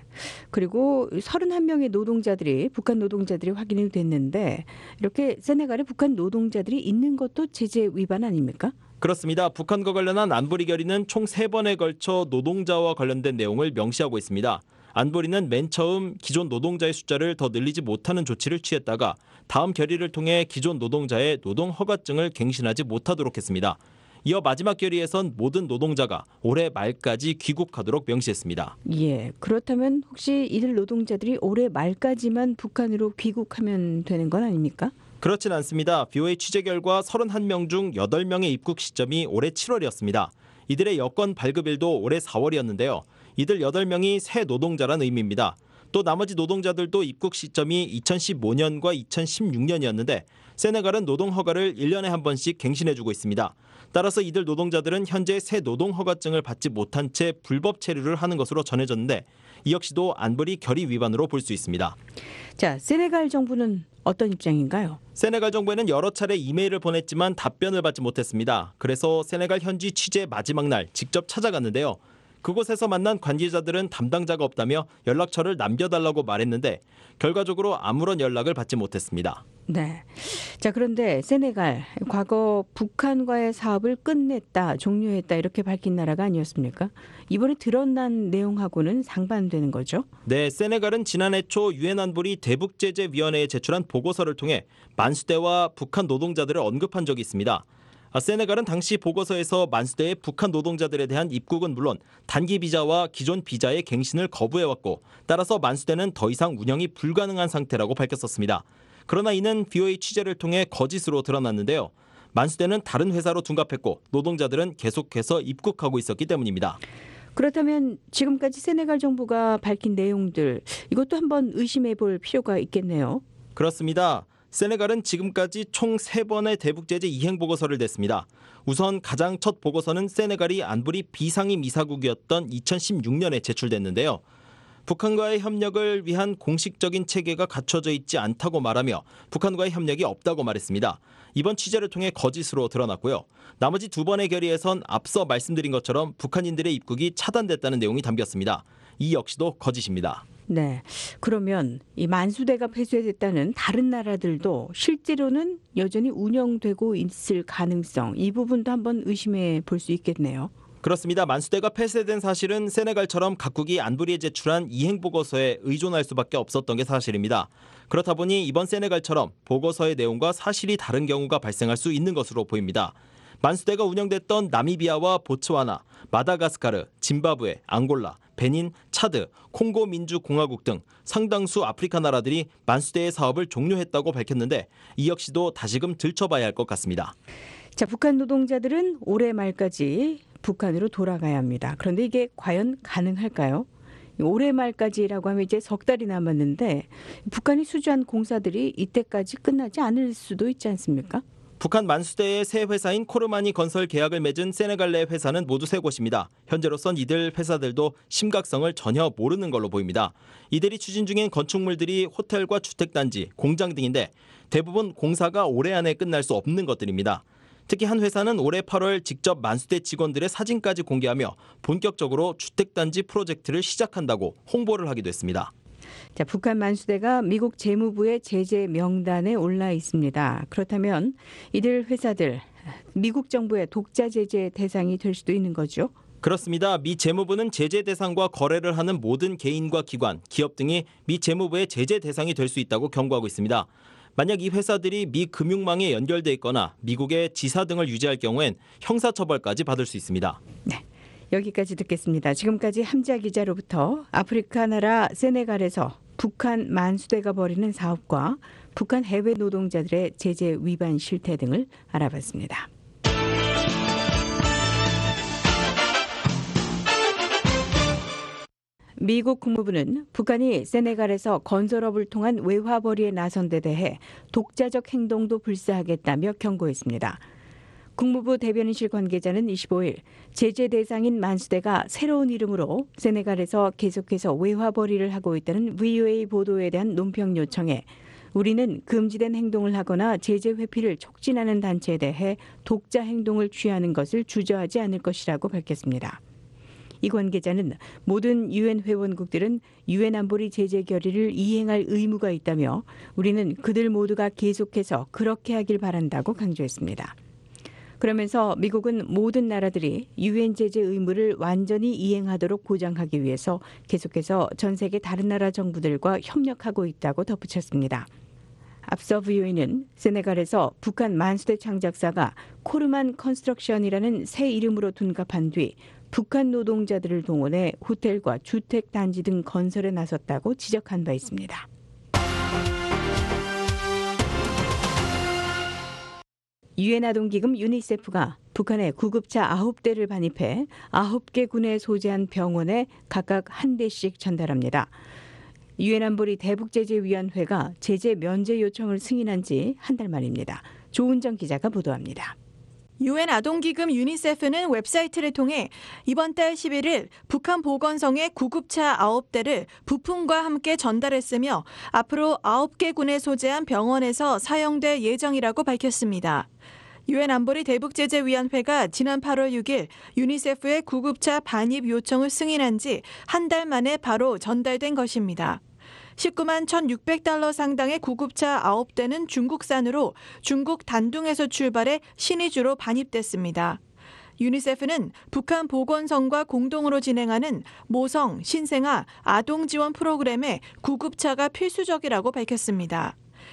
그리고 서른한 명의 노동자들이 북한 노동자들이 확인이 됐는데 이렇게 세네갈에 북한 노동자들이 있는 것도 제재 위반 아닙니까? 그렇습니다. 북한과 관련한 안보리 결의는 총 세 번에 걸쳐 노동자와 관련된 내용을 명시하고 있습니다. 안보리는 맨 처음 기존 노동자의 숫자를 더 늘리지 못하는 조치를 취했다가 다음 결의를 통해 기존 노동자의 노동 허가증을 갱신하지 못하도록 했습니다. 이어 마지막 결의에선 모든 노동자가 올해 말까지 귀국하도록 명시했습니다. 예, 그렇다면 혹시 이들 노동자들이 올해 말까지만 북한으로 귀국하면 되는 건 아닙니까? 그렇진 않습니다. 비오에이 취재 결과 서른한 명 중 여덟 명의 입국 시점이 올해 칠월이었습니다. 이들의 여권 발급일도 올해 사월이었는데요. 이들 여덟 명이 새 노동자란 의미입니다. 또 나머지 노동자들도 입국 시점이 이천십오 년과 이천십육 년이었는데 세네갈은 노동 허가를 일 년에 한 번씩 갱신해주고 있습니다. 따라서 이들 노동자들은 현재 새 노동 허가증을 받지 못한 채 불법 체류를 하는 것으로 전해졌는데 이 역시도 안보리 결의 위반으로 볼 수 있습니다. 자, 세네갈 정부는 어떤 입장인가요? 세네갈 정부에는 여러 차례 이메일을 보냈지만 답변을 받지 못했습니다. 그래서 세네갈 현지 취재 마지막 날 직접 찾아갔는데요. 그곳에서 만난 관계자들은 담당자가 없다며 연락처를 남겨달라고 말했는데 결과적으로 아무런 연락을 받지 못했습니다. 네. 자, 그런데 세네갈 과거 북한과의 사업을 끝냈다, 종료했다 이렇게 밝힌 나라가 아니었습니까? 이번에 드러난 내용하고는 상반되는 거죠? 네, 세네갈은 지난해 초 유엔 안보리 대북제재위원회에 제출한 보고서를 통해 만수대와 북한 노동자들을 언급한 적이 있습니다. 세네갈은 당시 보고서에서 만수대의 북한 노동자들에 대한 입국은 물론 단기 비자와 기존 비자의 갱신을 거부해왔고 따라서 만수대는 더 이상 운영이 불가능한 상태라고 밝혔었습니다. 그러나 이는 비오에이 취재를 통해 거짓으로 드러났는데요. 만수대는 다른 회사로 둔갑했고 노동자들은 계속해서 입국하고 있었기 때문입니다. 그렇다면 지금까지 세네갈 정부가 밝힌 내용들 이것도 한번 의심해 볼 필요가 있겠네요. 그렇습니다. 세네갈은 지금까지 총 세 번의 대북제재 이행 보고서를 냈습니다. 우선 가장 첫 보고서는 세네갈이 안보리 비상임 이사국이었던 이천십육 년에 제출됐는데요. 북한과의 협력을 위한 공식적인 체계가 갖춰져 있지 않다고 말하며 북한과의 협력이 없다고 말했습니다. 이번 취재를 통해 거짓으로 드러났고요. 나머지 두 번의 결의에선 앞서 말씀드린 것처럼 북한인들의 입국이 차단됐다는 내용이 담겼습니다. 이 역시도 거짓입니다. 네, 그러면 이 만수대가 폐쇄됐다는 다른 나라들도 실제로는 여전히 운영되고 있을 가능성, 이 부분도 한번 의심해 볼 수 있겠네요. 그렇습니다. 만수대가 폐쇄된 사실은 세네갈처럼 각국이 안보리에 제출한 이행 보고서에 의존할 수밖에 없었던 게 사실입니다. 그렇다 보니 이번 세네갈처럼 보고서의 내용과 사실이 다른 경우가 발생할 수 있는 것으로 보입니다. 만수대가 운영됐던 나미비아와 보츠와나, 마다가스카르, 짐바브웨, 앙골라, 베닌, 차드, 콩고 민주공화국 등 상당수 아프리카 나라들이 만수대의 사업을 종료했다고 밝혔는데 이 역시도 다시금 들춰봐야 할 것 같습니다. 자, 북한 노동자들은 올해 말까지 북한으로 돌아가야 합니다. 그런데 이게 과연 가능할까요? 올해 말까지라고 하면 이제 석 달이 남았는데 북한이 수주한 공사들이 이때까지 끝나지 않을 수도 있지 않습니까? 북한 만수대의 새 회사인 코르마니 건설 계약을 맺은 세네갈 내 회사는 모두 세 곳입니다. 현재로선 이들 회사들도 심각성을 전혀 모르는 걸로 보입니다. 이들이 추진 중인 건축물들이 호텔과 주택단지, 공장 등인데 대부분 공사가 올해 안에 끝날 수 없는 것들입니다. 특히 한 회사는 올해 팔월 직접 만수대 직원들의 사진까지 공개하며 본격적으로 주택단지 프로젝트를 시작한다고 홍보를 하기도 했습니다. 자, 북한 만수대가 미국 재무부의 제재 명단에 올라 있습니다. 그렇다면 이들 회사들 미국 정부의 독자 제재 대상이 될 수도 있는 거죠? 그렇습니다. 미 재무부는 제재 대상과 거래를 하는 모든 개인과 기관, 기업 등이 미 재무부의 제재 대상이 될 수 있다고 경고하고 있습니다. 만약 이 회사들이 미 금융망에 연결돼 있거나 미국의 지사 등을 유지할 경우엔 형사처벌까지 받을 수 있습니다. 네. 여기까지 듣겠습니다. 지금까지 함지아 기자로부터 아프리카 나라 세네갈에서 북한 만수대가 벌이는 사업과 북한 해외 노동자들의 제재 위반 실태 등을 알아봤습니다. 미국 국무부는 북한이 세네갈에서 건설업을 통한 외화벌이에 나선 데 대해 독자적 행동도 불사하겠다며 경고했습니다. 국무부 대변인실 관계자는 이십오일 제재 대상인 만수대가 새로운 이름으로 세네갈에서 계속해서 외화벌이를 하고 있다는 브이오에이 보도에 대한 논평 요청에 우리는 금지된 행동을 하거나 제재 회피를 촉진하는 단체에 대해 독자 행동을 취하는 것을 주저하지 않을 것이라고 밝혔습니다. 이 관계자는 모든 유엔 회원국들은 유엔 안보리 제재 결의를 이행할 의무가 있다며 우리는 그들 모두가 계속해서 그렇게 하길 바란다고 강조했습니다. 그러면서 미국은 모든 나라들이 유엔 제재 의무를 완전히 이행하도록 보장하기 위해서 계속해서 전 세계 다른 나라 정부들과 협력하고 있다고 덧붙였습니다. 앞서 브이오에이는 세네갈에서 북한 만수대 창작사가 코르만 컨스트럭션이라는 새 이름으로 둔갑한 뒤 북한 노동자들을 동원해 호텔과 주택 단지 등 건설에 나섰다고 지적한 바 있습니다. 유엔 아동기금 유니세프가 북한에 구급차 아홉 대를 반입해 아홉 개 군에 소재한 병원에 각각 한 대씩 전달합니다. 유엔 안보리 대북제재위원회가 제재 면제 요청을 승인한 지 한 달 만입니다. 조은정 기자가 보도합니다. 유엔 아동기금 유니세프는 웹사이트를 통해 이번 달 십일일 북한 보건성에 구급차 아홉 대를 부품과 함께 전달했으며 앞으로 아홉 개 군에 소재한 병원에서 사용될 예정이라고 밝혔습니다. 유엔 안보리 대북제재위원회가 지난 팔월 육일 유니세프의 구급차 반입 요청을 승인한 지 한 달 만에 바로 전달된 것입니다. 십구만 천육백 달러 상당의 구급차 아홉 대는 중국산으로 중국 단둥에서 출발해 신의주로 반입됐습니다. 유니세프는 북한 보건성과 공동으로 진행하는 모성, 신생아, 아동 지원 프로그램에 구급차가 필수적이라고 밝혔습니다.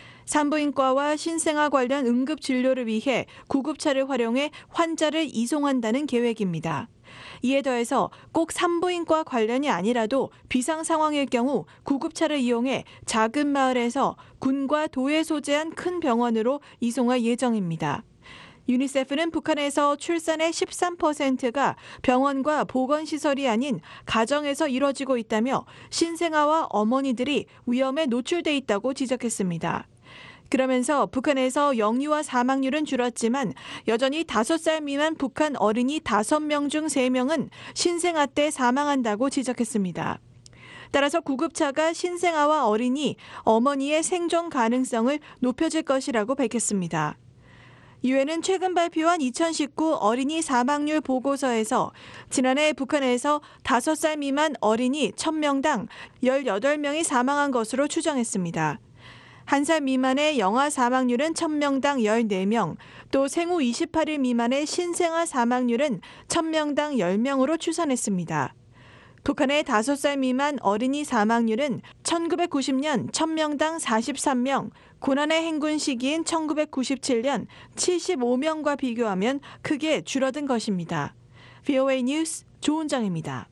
산부인과와 신생아 관련 응급 진료를 위해 구급차를 활용해 환자를 이송한다는 계획입니다. 이에 더해서 꼭 산부인과 관련이 아니라도 비상 상황일 경우 구급차를 이용해 작은 마을에서 군과 도에 소재한 큰 병원으로 이송할 예정입니다. 유니세프는 북한에서 출산의 십삼 퍼센트가 병원과 보건시설이 아닌 가정에서 이뤄지고 있다며 신생아와 어머니들이 위험에 노출돼 있다고 지적했습니다. 그러면서 북한에서 영유아 사망률은 줄었지만 여전히 다섯 살 미만 북한 어린이 다섯 명 중 세 명은 신생아 때 사망한다고 지적했습니다. 따라서 구급차가 신생아와 어린이, 어머니의 생존 가능성을 높여줄 것이라고 밝혔습니다. 유엔은 최근 발표한 이천십구 어린이 사망률 보고서에서 지난해 북한에서 다섯 살 미만 어린이 천 명당 열여덟 명이 사망한 것으로 추정했습니다. 한 살 미만의 영아 사망률은 천 명당 열네 명, 또 생후 이십팔 일 미만의 신생아 사망률은 천 명당 열 명으로 추산했습니다. 북한의 다섯 살 미만 어린이 사망률은 천구백구십 년 천 명당 사십삼 명, 고난의 행군 시기인 천구백구십칠 년 칠십오 명과 비교하면 크게 줄어든 것입니다. 브이오에이 뉴스 조은정입니다.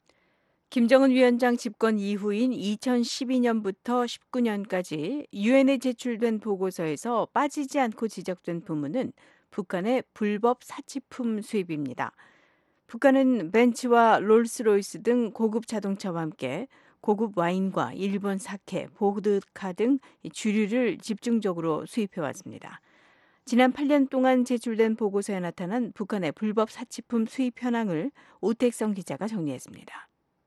김정은 위원장 집권 이후인 이천십이 년부터 십구 년까지 유엔에 제출된 보고서에서 빠지지 않고 지적된 부문은 북한의 불법 사치품 수입입니다. 북한은 벤츠와 롤스로이스 등 고급 자동차와 함께 고급 와인과 일본 사케, 보드카 등 주류를 집중적으로 수입해왔습니다. 지난 팔 년 동안 제출된 보고서에 나타난 북한의 불법 사치품 수입 현황을 오택성 기자가 정리했습니다.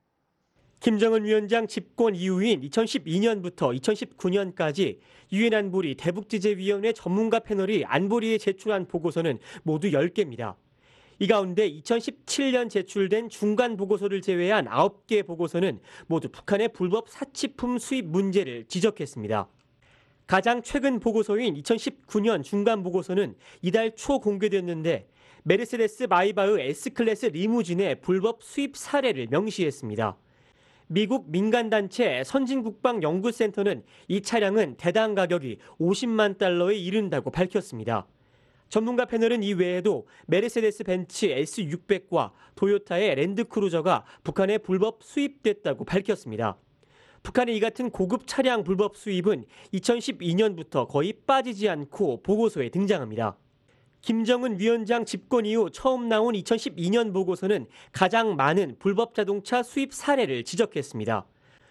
김정은 위원장 집권 이후인 이천십이 년부터 이천십구 년까지 유엔 안보리 대북제재위원회 전문가 패널이 안보리에 제출한 보고서는 모두 열 개입니다. 이 가운데 이천십칠 년 제출된 중간 보고서를 제외한 아홉 개 보고서는 모두 북한의 불법 사치품 수입 문제를 지적했습니다. 가장 최근 보고서인 이천십구 년 중간 보고서는 이달 초 공개됐는데 메르세데스 마이바흐 S클래스 리무진의 불법 수입 사례를 명시했습니다. 미국 민간단체 선진국방연구센터는 이 차량은 대당 가격이 오십만 달러에 이른다고 밝혔습니다. 전문가 패널은 이 외에도 메르세데스 벤츠 에스 육백과 도요타의 랜드크루저가 북한에 불법 수입됐다고 밝혔습니다. 북한의 이 같은 고급 차량 불법 수입은 이천십이 년부터 거의 빠지지 않고 보고서에 등장합니다. 김정은 위원장 집권 이후 처음 나온 이천십이 년 보고서는 가장 많은 불법 자동차 수입 사례를 지적했습니다.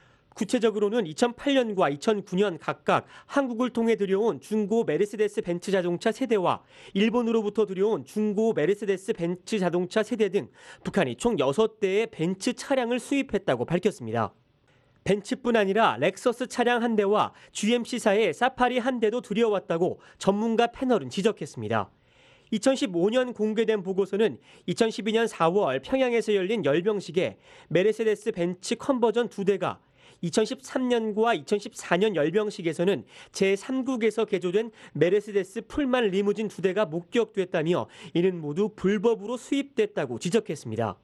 구체적으로는 이천팔 년과 이천구 년 각각 한국을 통해 들여온 중고 메르세데스 벤츠 자동차 세대와 일본으로부터 들여온 중고 메르세데스 벤츠 자동차 세대 등 북한이 총 여섯 대의 벤츠 차량을 수입했다고 밝혔습니다. 벤츠뿐 아니라 렉서스 차량 한 대와 지엠씨사의 사파리 한 대도 들여왔다고 전문가 패널은 지적했습니다. 이천십오 년 공개된 보고서는 이천십이 년 사월 평양에서 열린 열병식에 메르세데스 벤츠 컨버전 두 대가 이천십삼 년과 이천십사 년 열병식에서는 제삼 국에서 개조된 메르세데스 풀만 리무진 두 대가 목격됐다며 이는 모두 불법으로 수입됐다고 지적했습니다.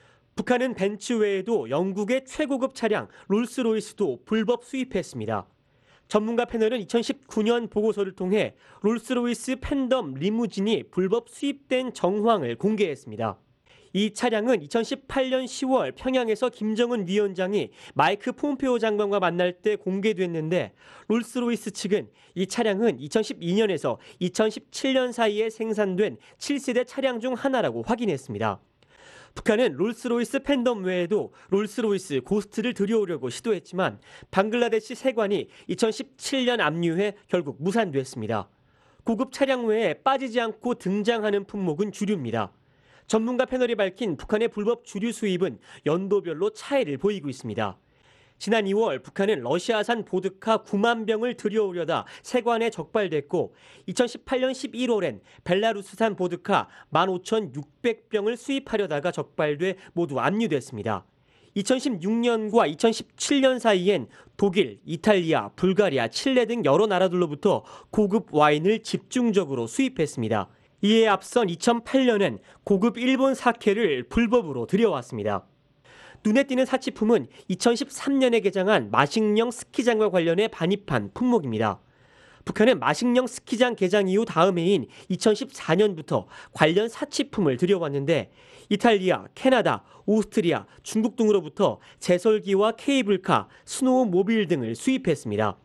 북한은 벤츠 외에도 영국의 최고급 차량 롤스로이스도 불법 수입했습니다. 전문가 패널은 이천십구 년 보고서를 통해 롤스로이스 팬덤 리무진이 불법 수입된 정황을 공개했습니다. 이 차량은 이천십팔 년 시월 평양에서 김정은 위원장이 마이크 폼페오 장관과 만날 때 공개됐는데 롤스로이스 측은 이 차량은 이천십이 년에서 이천십칠 년 사이에 생산된 칠 세대 차량 중 하나라고 확인했습니다. 북한은 롤스로이스 팬덤 외에도 롤스로이스 고스트를 들여오려고 시도했지만 방글라데시 세관이 이천십칠 년 압류해 결국 무산됐습니다. 고급 차량 외에 빠지지 않고 등장하는 품목은 주류입니다. 전문가 패널이 밝힌 북한의 불법 주류 수입은 연도별로 차이를 보이고 있습니다. 지난 이월 북한은 러시아산 보드카 구만 병을 들여오려다 세관에 적발됐고 이천십팔 년 십일월엔 벨라루스산 보드카 만 오천육백 병을 수입하려다가 적발돼 모두 압류됐습니다. 이천십육 년과 이천십칠 년 사이엔 독일, 이탈리아, 불가리아, 칠레 등 여러 나라들로부터 고급 와인을 집중적으로 수입했습니다. 이에 앞선 이천팔 년엔 고급 일본 사케를 불법으로 들여왔습니다. 눈에 띄는 사치품은 이천십삼 년에 개장한 마식령 스키장과 관련해 반입한 품목입니다. 북한은 마식령 스키장 개장 이후 다음 해인 이천십사 년부터 관련 사치품을 들여왔는데 이탈리아, 캐나다, 오스트리아, 중국 등으로부터 제설기와 케이블카, 스노우모빌 등을 수입했습니다.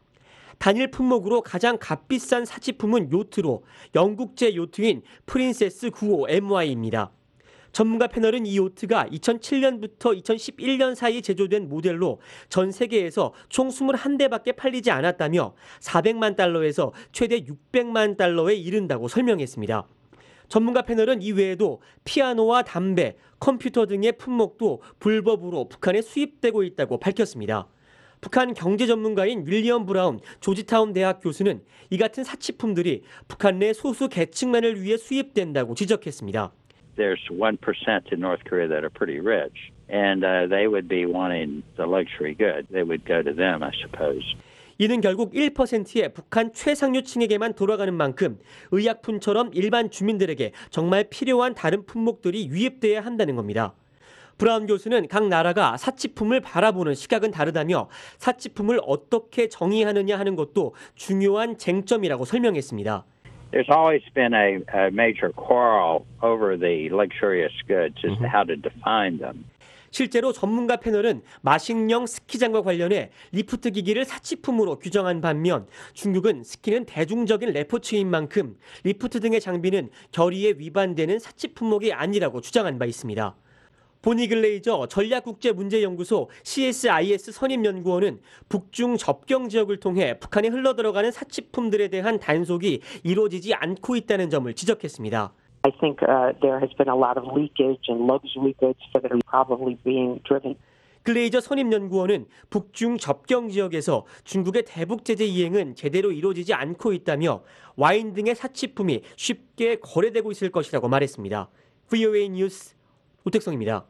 단일 품목으로 가장 값비싼 사치품은 요트로 영국제 요트인 프린세스 구십오 엠와이입니다. 전문가 패널은 이 요트가 이천칠 년부터 이천십일 년 사이 제조된 모델로 전 세계에서 총 이십일 대밖에 팔리지 않았다며 사백만 달러에서 최대 육백만 달러에 이른다고 설명했습니다. 전문가 패널은 이 외에도 피아노와 담배, 컴퓨터 등의 품목도 불법으로 북한에 수입되고 있다고 밝혔습니다. 북한 경제 전문가인 윌리엄 브라운 조지타운 대학 교수는 이 같은 사치품들이 북한 내 소수 계층만을 위해 수입된다고 지적했습니다. There's one percent in North Korea that are pretty rich, and uh, they would be wanting the luxury good. They would go to them, I suppose. 이는 결국 일 퍼센트의 북한 최상류층에게만 돌아가는 만큼 의약품처럼 일반 주민들에게 정말 필요한 다른 품목들이 유입돼야 한다는 겁니다. 브라운 교수는 각 나라가 사치품을 바라보는 시각은 다르다며 사치품을 어떻게 정의하느냐 하는 것도 중요한 쟁점이라고 설명했습니다. There's always been a, a major quarrel over the luxurious goods as to how to define them. 실제로 전문가 패널은 마식령 스키장과 관련해 리프트 기기를 사치품으로 규정한 반면 중국은 스키는 대중적인 레포츠인 만큼 리프트 등의 장비는 결의에 위반되는 사치 품목이 아니라고 주장한 바 있습니다. 보니 글레이저 전략국제문제연구소 씨에스아이에스 선임연구원은 북중 접경 지역을 통해 북한에 흘러들어가는 사치품들에 대한 단속이 이루어지지 않고 있다는 점을 지적했습니다. I think uh, there has been a lot of leakage and luxury goods that are probably being driven. 글레이저 선임연구원은 북중 접경 지역에서 중국의 대북 제재 이행은 제대로 이루어지지 않고 있다며 와인 등의 사치품이 쉽게 거래되고 있을 것이라고 말했습니다. 브이오에이 뉴스 오택성입니다.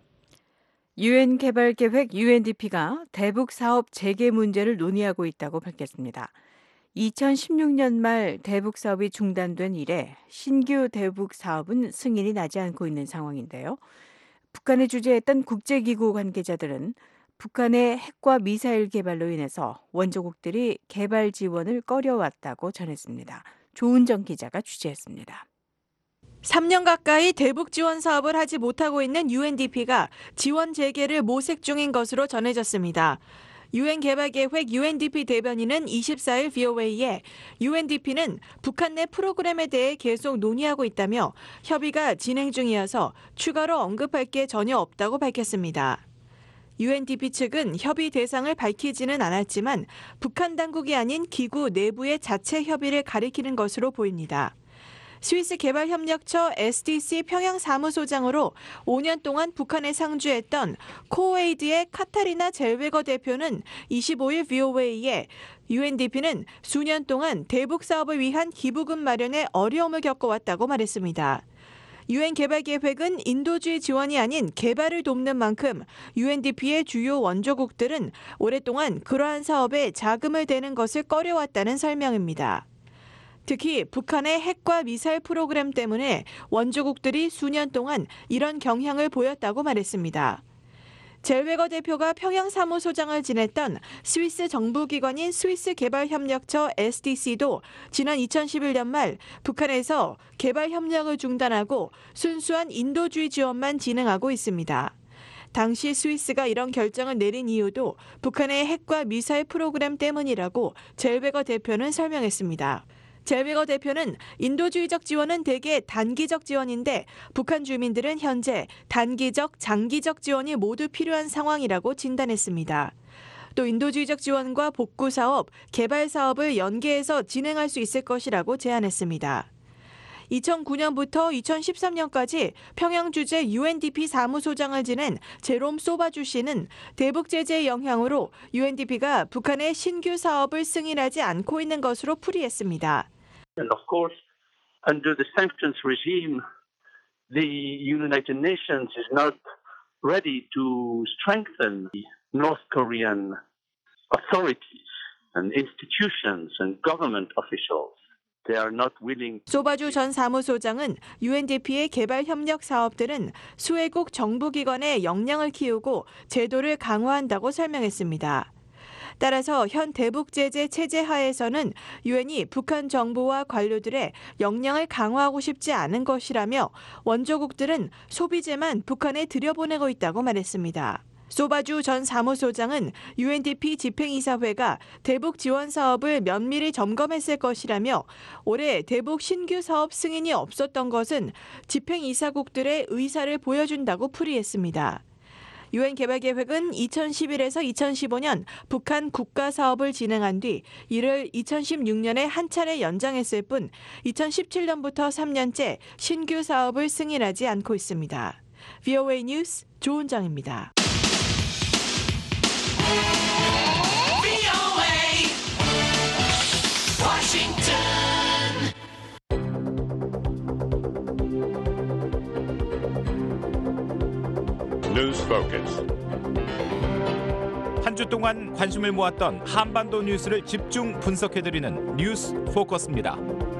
유엔 개발계획 유엔디피가 대북 사업 재개 문제를 논의하고 있다고 밝혔습니다. 이천십육 년 말 대북 사업이 중단된 이래 신규 대북 사업은 승인이 나지 않고 있는 상황인데요. 북한을 주재했던 국제기구 관계자들은 북한의 핵과 미사일 개발로 인해서 원조국들이 개발 지원을 꺼려왔다고 전했습니다. 조은정 기자가 취재했습니다. 삼 년 가까이 대북 지원 사업을 하지 못하고 있는 유엔디피가 지원 재개를 모색 중인 것으로 전해졌습니다. 유엔 개발계획 유엔디피 대변인은 이십사 일 브이오에이에 유엔디피는 북한 내 프로그램에 대해 계속 논의하고 있다며 협의가 진행 중이어서 추가로 언급할 게 전혀 없다고 밝혔습니다. 유엔디피 측은 협의 대상을 밝히지는 않았지만 북한 당국이 아닌 기구 내부의 자체 협의를 가리키는 것으로 보입니다. 스위스 개발협력처 에스디씨 평양 사무소장으로 오 년 동안 북한에 상주했던 코웨이드의 카타리나 젤웨거 대표는 이십오 일 브이오에이에 유엔디피는 수년 동안 대북 사업을 위한 기부금 마련에 어려움을 겪어왔다고 말했습니다. 유엔 개발계획은 인도주의 지원이 아닌 개발을 돕는 만큼 유엔디피의 주요 원조국들은 오랫동안 그러한 사업에 자금을 대는 것을 꺼려왔다는 설명입니다. 특히 북한의 핵과 미사일 프로그램 때문에 원조국들이 수년 동안 이런 경향을 보였다고 말했습니다. 젤웨거 대표가 평양 사무소장을 지냈던 스위스 정부기관인 스위스 개발협력처 에스디씨도 지난 이천십일 년 말 북한에서 개발협력을 중단하고 순수한 인도주의 지원만 진행하고 있습니다. 당시 스위스가 이런 결정을 내린 이유도 북한의 핵과 미사일 프로그램 때문이라고 젤웨거 대표는 설명했습니다. 젤웨거 대표는 인도주의적 지원은 대개 단기적 지원인데 북한 주민들은 현재 단기적, 장기적 지원이 모두 필요한 상황이라고 진단했습니다. 또 인도주의적 지원과 복구 사업, 개발 사업을 연계해서 진행할 수 있을 것이라고 제안했습니다. 이천구 년부터 이천십삼 년까지 평양 주재 유엔디피 사무소장을 지낸 제롬 소바주 씨는 대북 제재의 영향으로 유엔디피가 북한의 신규 사업을 승인하지 않고 있는 것으로 풀이했습니다. And of course, under the sanctions regime, the United Nations is not ready to strengthen the North Korean authorities and institutions and government officials. They are not willing. 소바주 전 사무소장은 유엔디피의 개발 협력 사업들은 수혜국 정부기관의 역량을 키우고 제도를 강화한다고 설명했습니다. 따라서 현 대북 제재 체제 하에서는 유엔이 북한 정부와 관료들의 역량을 강화하고 싶지 않은 것이라며 원조국들은 소비재만 북한에 들여보내고 있다고 말했습니다. 소바주 전 사무소장은 유엔디피 집행이사회가 대북 지원 사업을 면밀히 점검했을 것이라며 올해 대북 신규 사업 승인이 없었던 것은 집행이사국들의 의사를 보여준다고 풀이했습니다. 유엔 개발계획은 이천십일에서 이천십오 년 북한 국가 사업을 진행한 뒤 이를 이천십육 년에 한 차례 연장했을 뿐 이천십칠 년부터 삼 년째 신규 사업을 승인하지 않고 있습니다. 브이오에이 뉴스 조은정입니다. 뉴스 포커스. 한 주 동안 관심을 모았던 한반도 뉴스를 집중 분석해드리는 뉴스 포커스입니다.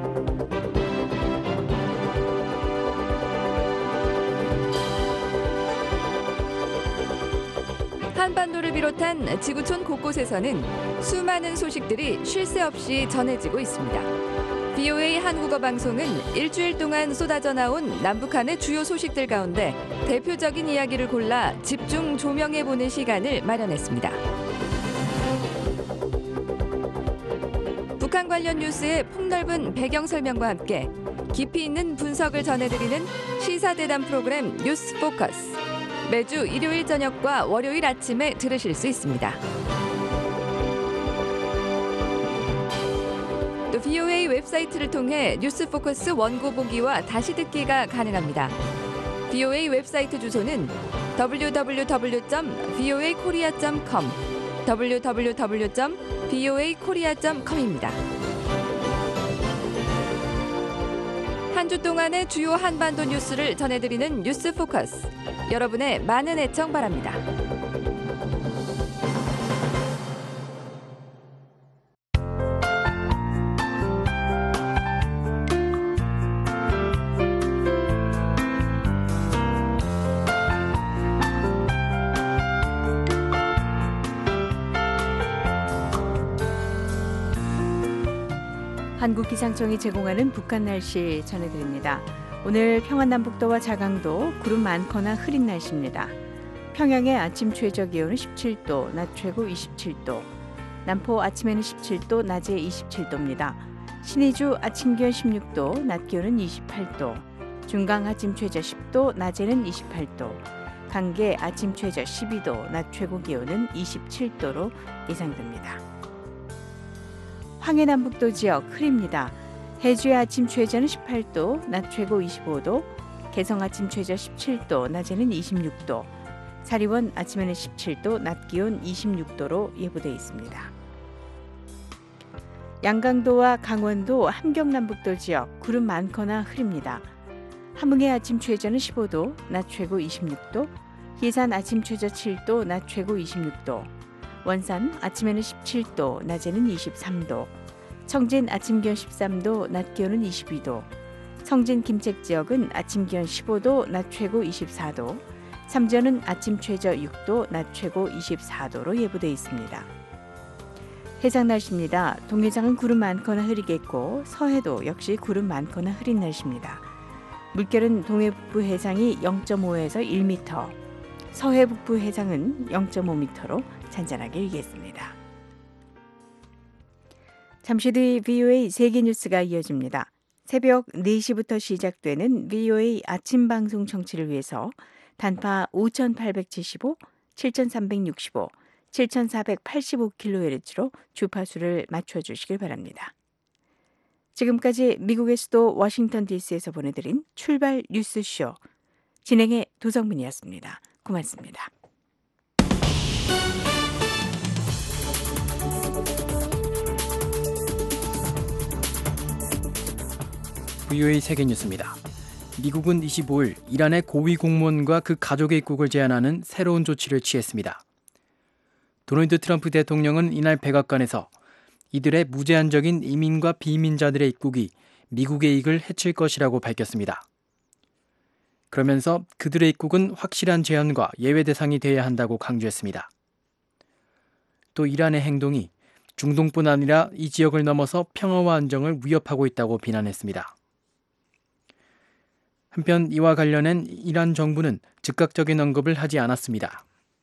한반도를 비롯한 지구촌 곳곳에서는 수많은 소식들이 쉴 새 없이 전해지고 있습니다. 브이오에이 한국어 방송은 일주일 동안 쏟아져 나온 남북한의 주요 소식들 가운데 대표적인 이야기를 골라 집중 조명해보는 시간을 마련했습니다. 북한 관련 뉴스의 폭넓은 배경 설명과 함께 깊이 있는 분석을 전해드리는 시사대담 프로그램 뉴스 포커스. 매주 일요일 저녁과 월요일 아침에 들으실 수 있습니다. 또 브이오에이 웹사이트를 통해 뉴스 포커스 원고 보기와 다시 듣기가 가능합니다. 브이오에이 웹사이트 주소는 더블유 더블유 더블유 점 브이오에이 코리아 점 컴 더블유 더블유 더블유 점 브이오에이 코리아 점 컴입니다. 한 주 동안의 주요 한반도 뉴스를 전해드리는 뉴스 포커스. 여러분의 많은 애청 바랍니다. 한국기상청이 제공하는 북한 날씨 전해드립니다. 오늘 평안남북도와 자강도 구름 많거나 흐린 날씨입니다. 평양의 아침 최저 기온은 십칠 도, 낮 최고 이십칠 도. 남포 아침에는 십칠 도, 낮에 이십칠 도입니다. 신의주 아침 기온 십육 도, 낮 기온은 이십팔 도. 중강 아침 최저 십 도, 낮에는 이십팔 도. 강계 아침 최저 십이 도, 낮 최고 기온은 이십칠 도로 예상됩니다. 황해남북도 지역 흐립니다. 해주의 아침 최저는 십팔 도, 낮 최고 이십오 도, 개성 아침 최저 십칠 도, 낮에는 이십육 도, 사리원 아침에는 십칠 도, 낮 기온 이십육 도로 예보돼 있습니다. 양강도와 강원도 함경남북도 지역 구름 많거나 흐립니다. 함흥의 아침 최저는 십오 도, 낮 최고 이십육 도, 예산 아침 최저 칠 도, 낮 최고 이십육 도, 원산 아침에는 십칠 도, 낮에는 이십삼 도, 청진 아침 기온 십삼 도, 낮 기온은 이십이 도, 청진 김책 지역은 아침 기온 십오 도, 낮 최고 이십사 도, 삼전은 아침 최저 육 도, 낮 최고 이십사 도로 예보돼 있습니다. 해상 날씨입니다. 동해상은 구름 많거나 흐리겠고 서해도 역시 구름 많거나 흐린 날씨입니다. 물결은 동해 북부 해상이 영 점 오에서 일 미터, 서해 북부 해상은 영 점 오 미터로 잔잔하게 일겠습니다. 잠시 뒤 브이오에이 세계뉴스가 이어집니다. 새벽 네 시부터 시작되는 브이오에이 아침 방송 청취를 위해서 단파 오천팔백칠십오, 칠천삼백육십오, 칠천사백팔십오 킬로헤르츠로 주파수를 맞춰주시길 바랍니다. 지금까지 미국의 수도 워싱턴 디씨에서 보내드린 출발 뉴스쇼, 진행의 도성민이었습니다. 고맙습니다. 브이오에이 세계뉴스입니다. 미국은 이십오일 이란의 고위 공무원과 그 가족의 입국을 제한하는 새로운 조치를 취했습니다. 도널드 트럼프 대통령은 이날 백악관에서 이들의 무제한적인 이민과 비이민자들의 입국이 미국의 이익을 해칠 것이라고 밝혔습니다. 그러면서 그들의 입국은 확실한 제한과 예외 대상이 되어야 한다고 강조했습니다. 또 이란의 행동이 중동뿐 아니라 이 지역을 넘어서 평화와 안정을 위협하고 있다고 비난했습니다. 한편 이와 관련해 이란 정부는 즉각적인 언급을 하지 않았습니다.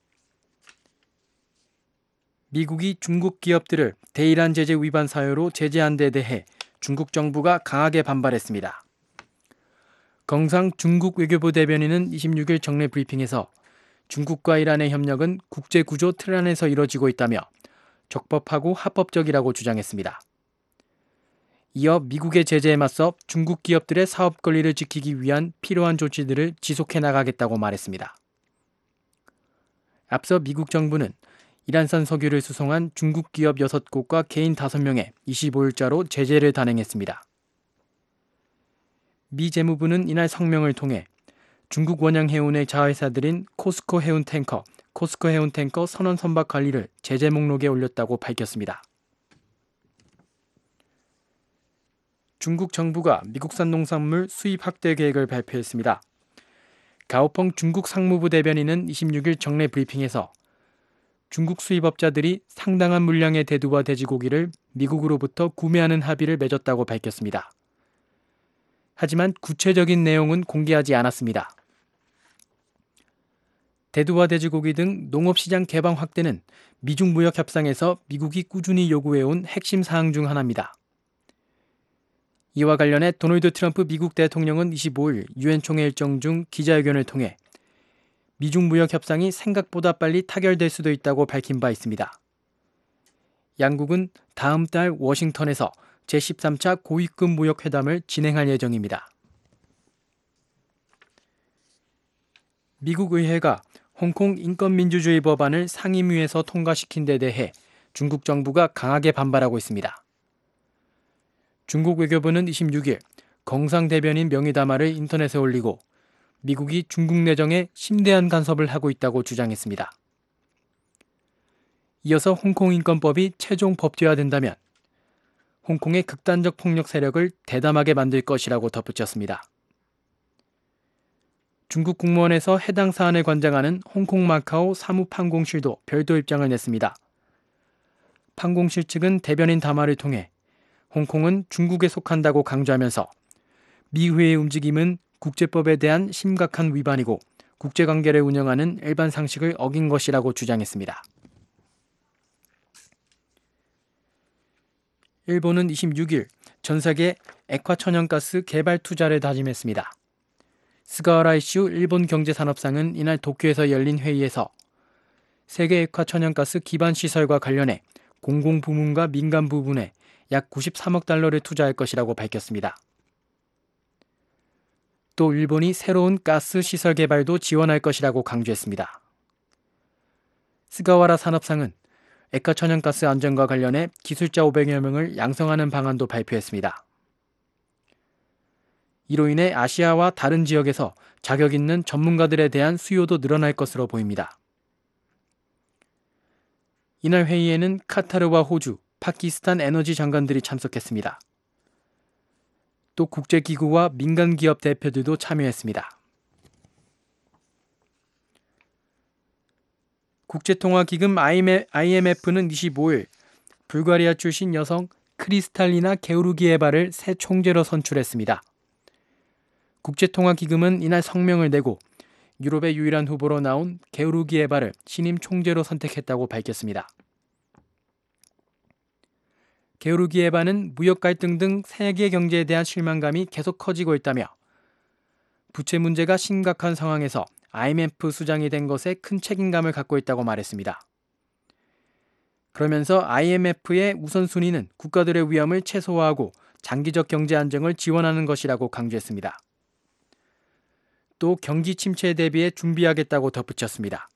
미국이 중국 기업들을 대이란 제재 위반 사유로 제재한 데 대해 중국 정부가 강하게 반발했습니다. 경상 중국 외교부 대변인은 이십육일 정례 브리핑에서 중국과 이란의 협력은 국제구조 틀 안에서 이뤄지고 있다며 적법하고 합법적이라고 주장했습니다. 이어 미국의 제재에 맞서 중국 기업들의 사업 권리를 지키기 위한 필요한 조치들을 지속해 나가겠다고 말했습니다. 앞서 미국 정부는 이란산 석유를 수송한 중국 기업 여섯 곳과 개인 다섯 명에 이십오일자로 제재를 단행했습니다. 미 재무부는 이날 성명을 통해 중국 원양 해운의 자회사들인 코스코 해운 탱커, 코스코 해운 탱커 선원 선박 관리를 제재 목록에 올렸다고 밝혔습니다. 중국 정부가 미국산 농산물 수입 확대 계획을 발표했습니다. 가오펑 중국 상무부 대변인은 이십육일 정례 브리핑에서 중국 수입업자들이 상당한 물량의 대두와 돼지고기를 미국으로부터 구매하는 합의를 맺었다고 밝혔습니다. 하지만 구체적인 내용은 공개하지 않았습니다. 대두와 돼지고기 등 농업시장 개방 확대는 미중 무역 협상에서 미국이 꾸준히 요구해온 핵심 사항 중 하나입니다. 이와 관련해 도널드 트럼프 미국 대통령은 이십오일 유엔 총회 일정 중 기자회견을 통해 미중 무역 협상이 생각보다 빨리 타결될 수도 있다고 밝힌 바 있습니다. 양국은 다음 달 워싱턴에서 제십삼 차 고위급 무역 회담을 진행할 예정입니다. 미국 의회가 홍콩 인권민주주의 법안을 상임위에서 통과시킨 데 대해 중국 정부가 강하게 반발하고 있습니다. 중국 외교부는 이십육 일 공상 대변인 명의담화를 인터넷에 올리고 미국이 중국 내정에 심대한 간섭을 하고 있다고 주장했습니다. 이어서 홍콩 인권법이 최종 법제화된다면 홍콩의 극단적 폭력 세력을 대담하게 만들 것이라고 덧붙였습니다. 중국 국무원에서 해당 사안을 관장하는 홍콩 마카오 사무판공실도 별도 입장을 냈습니다. 판공실 측은 대변인 담화를 통해 홍콩은 중국에 속한다고 강조하면서 미 의회의 움직임은 국제법에 대한 심각한 위반이고 국제관계를 운영하는 일반 상식을 어긴 것이라고 주장했습니다. 일본은 이십육 일 전 세계 액화천연가스 개발 투자를 다짐했습니다. 스가와라 이슈 일본 경제산업상은 이날 도쿄에서 열린 회의에서 세계 액화천연가스 기반 시설과 관련해 공공부문과 민간 부분에 약 구십삼억 달러를 투자할 것이라고 밝혔습니다. 또 일본이 새로운 가스 시설 개발도 지원할 것이라고 강조했습니다. 스가와라 산업상은 액화천연가스 안전과 관련해 기술자 오백여 명을 양성하는 방안도 발표했습니다. 이로 인해 아시아와 다른 지역에서 자격 있는 전문가들에 대한 수요도 늘어날 것으로 보입니다. 이날 회의에는 카타르와 호주, 파키스탄 에너지 장관들이 참석했습니다. 또 국제기구와 민간기업 대표들도 참여했습니다. 국제통화기금 아이엠에프는 이십오 일 불가리아 출신 여성 크리스탈리나 게오르기에바를 새 총재로 선출했습니다. 국제통화기금은 이날 성명을 내고 유럽의 유일한 후보로 나온 게오르기에바를 신임 총재로 선택했다고 밝혔습니다. 게오르기에바는 무역 갈등 등 세계 경제에 대한 실망감이 계속 커지고 있다며 부채 문제가 심각한 상황에서 아이엠에프 수장이 된 것에 큰 책임감을 갖고 있다고 말했습니다. 그러면서 아이엠에프의 우선순위는 국가들의 위험을 최소화하고 장기적 경제 안정을 지원하는 것이라고 강조했습니다. 또 경기 침체에 대비해 준비하겠다고 덧붙였습니다.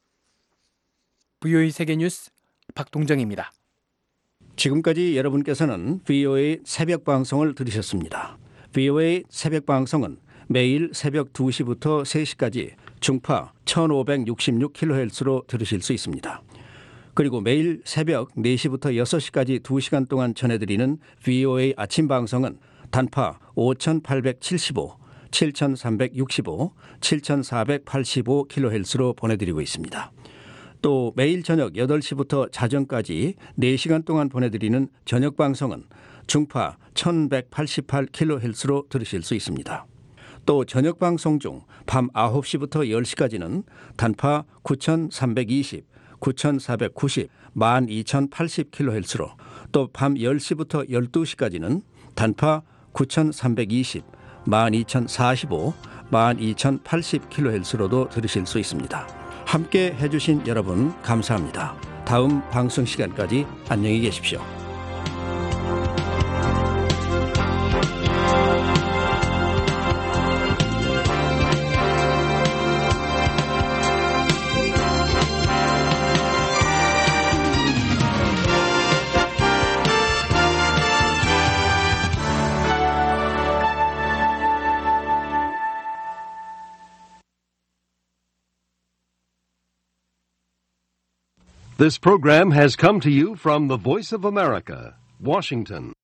브이오에이 세계뉴스 박동정입니다. 지금까지 여러분께서는 브이오에이 새벽 방송을 들으셨습니다. 브이오에이 새벽 방송은 매일 새벽 두 시부터 세 시까지 중파 천오백육십육 킬로헤르츠로 들으실 수 있습니다. 그리고 매일 새벽 네 시부터 여섯 시까지 두 시간 동안 전해드리는 브이오에이 아침 방송은 단파 오천팔백칠십오, 칠천삼백육십오, 칠천사백팔십오 킬로헤르츠로 보내드리고 있습니다. 또 매일 저녁 여덟 시부터 자정까지 네 시간 동안 보내드리는 저녁 방송은 중파 천백팔십팔 킬로헤르츠로 들으실 수 있습니다. 또 저녁 방송 중 밤 아홉 시부터 열 시까지는 단파 구천삼백이십, 구천사백구십, 만 이천팔십 킬로헤르츠로 또 밤 열 시부터 열두 시까지는 단파 구천삼백이십, 만 이천사십오, 만 이천팔십 킬로헤르츠로도 들으실 수 있습니다. 함께 해주신 여러분 감사합니다. 다음 방송 시간까지 안녕히 계십시오. This program has come to you from the Voice of America, Washington.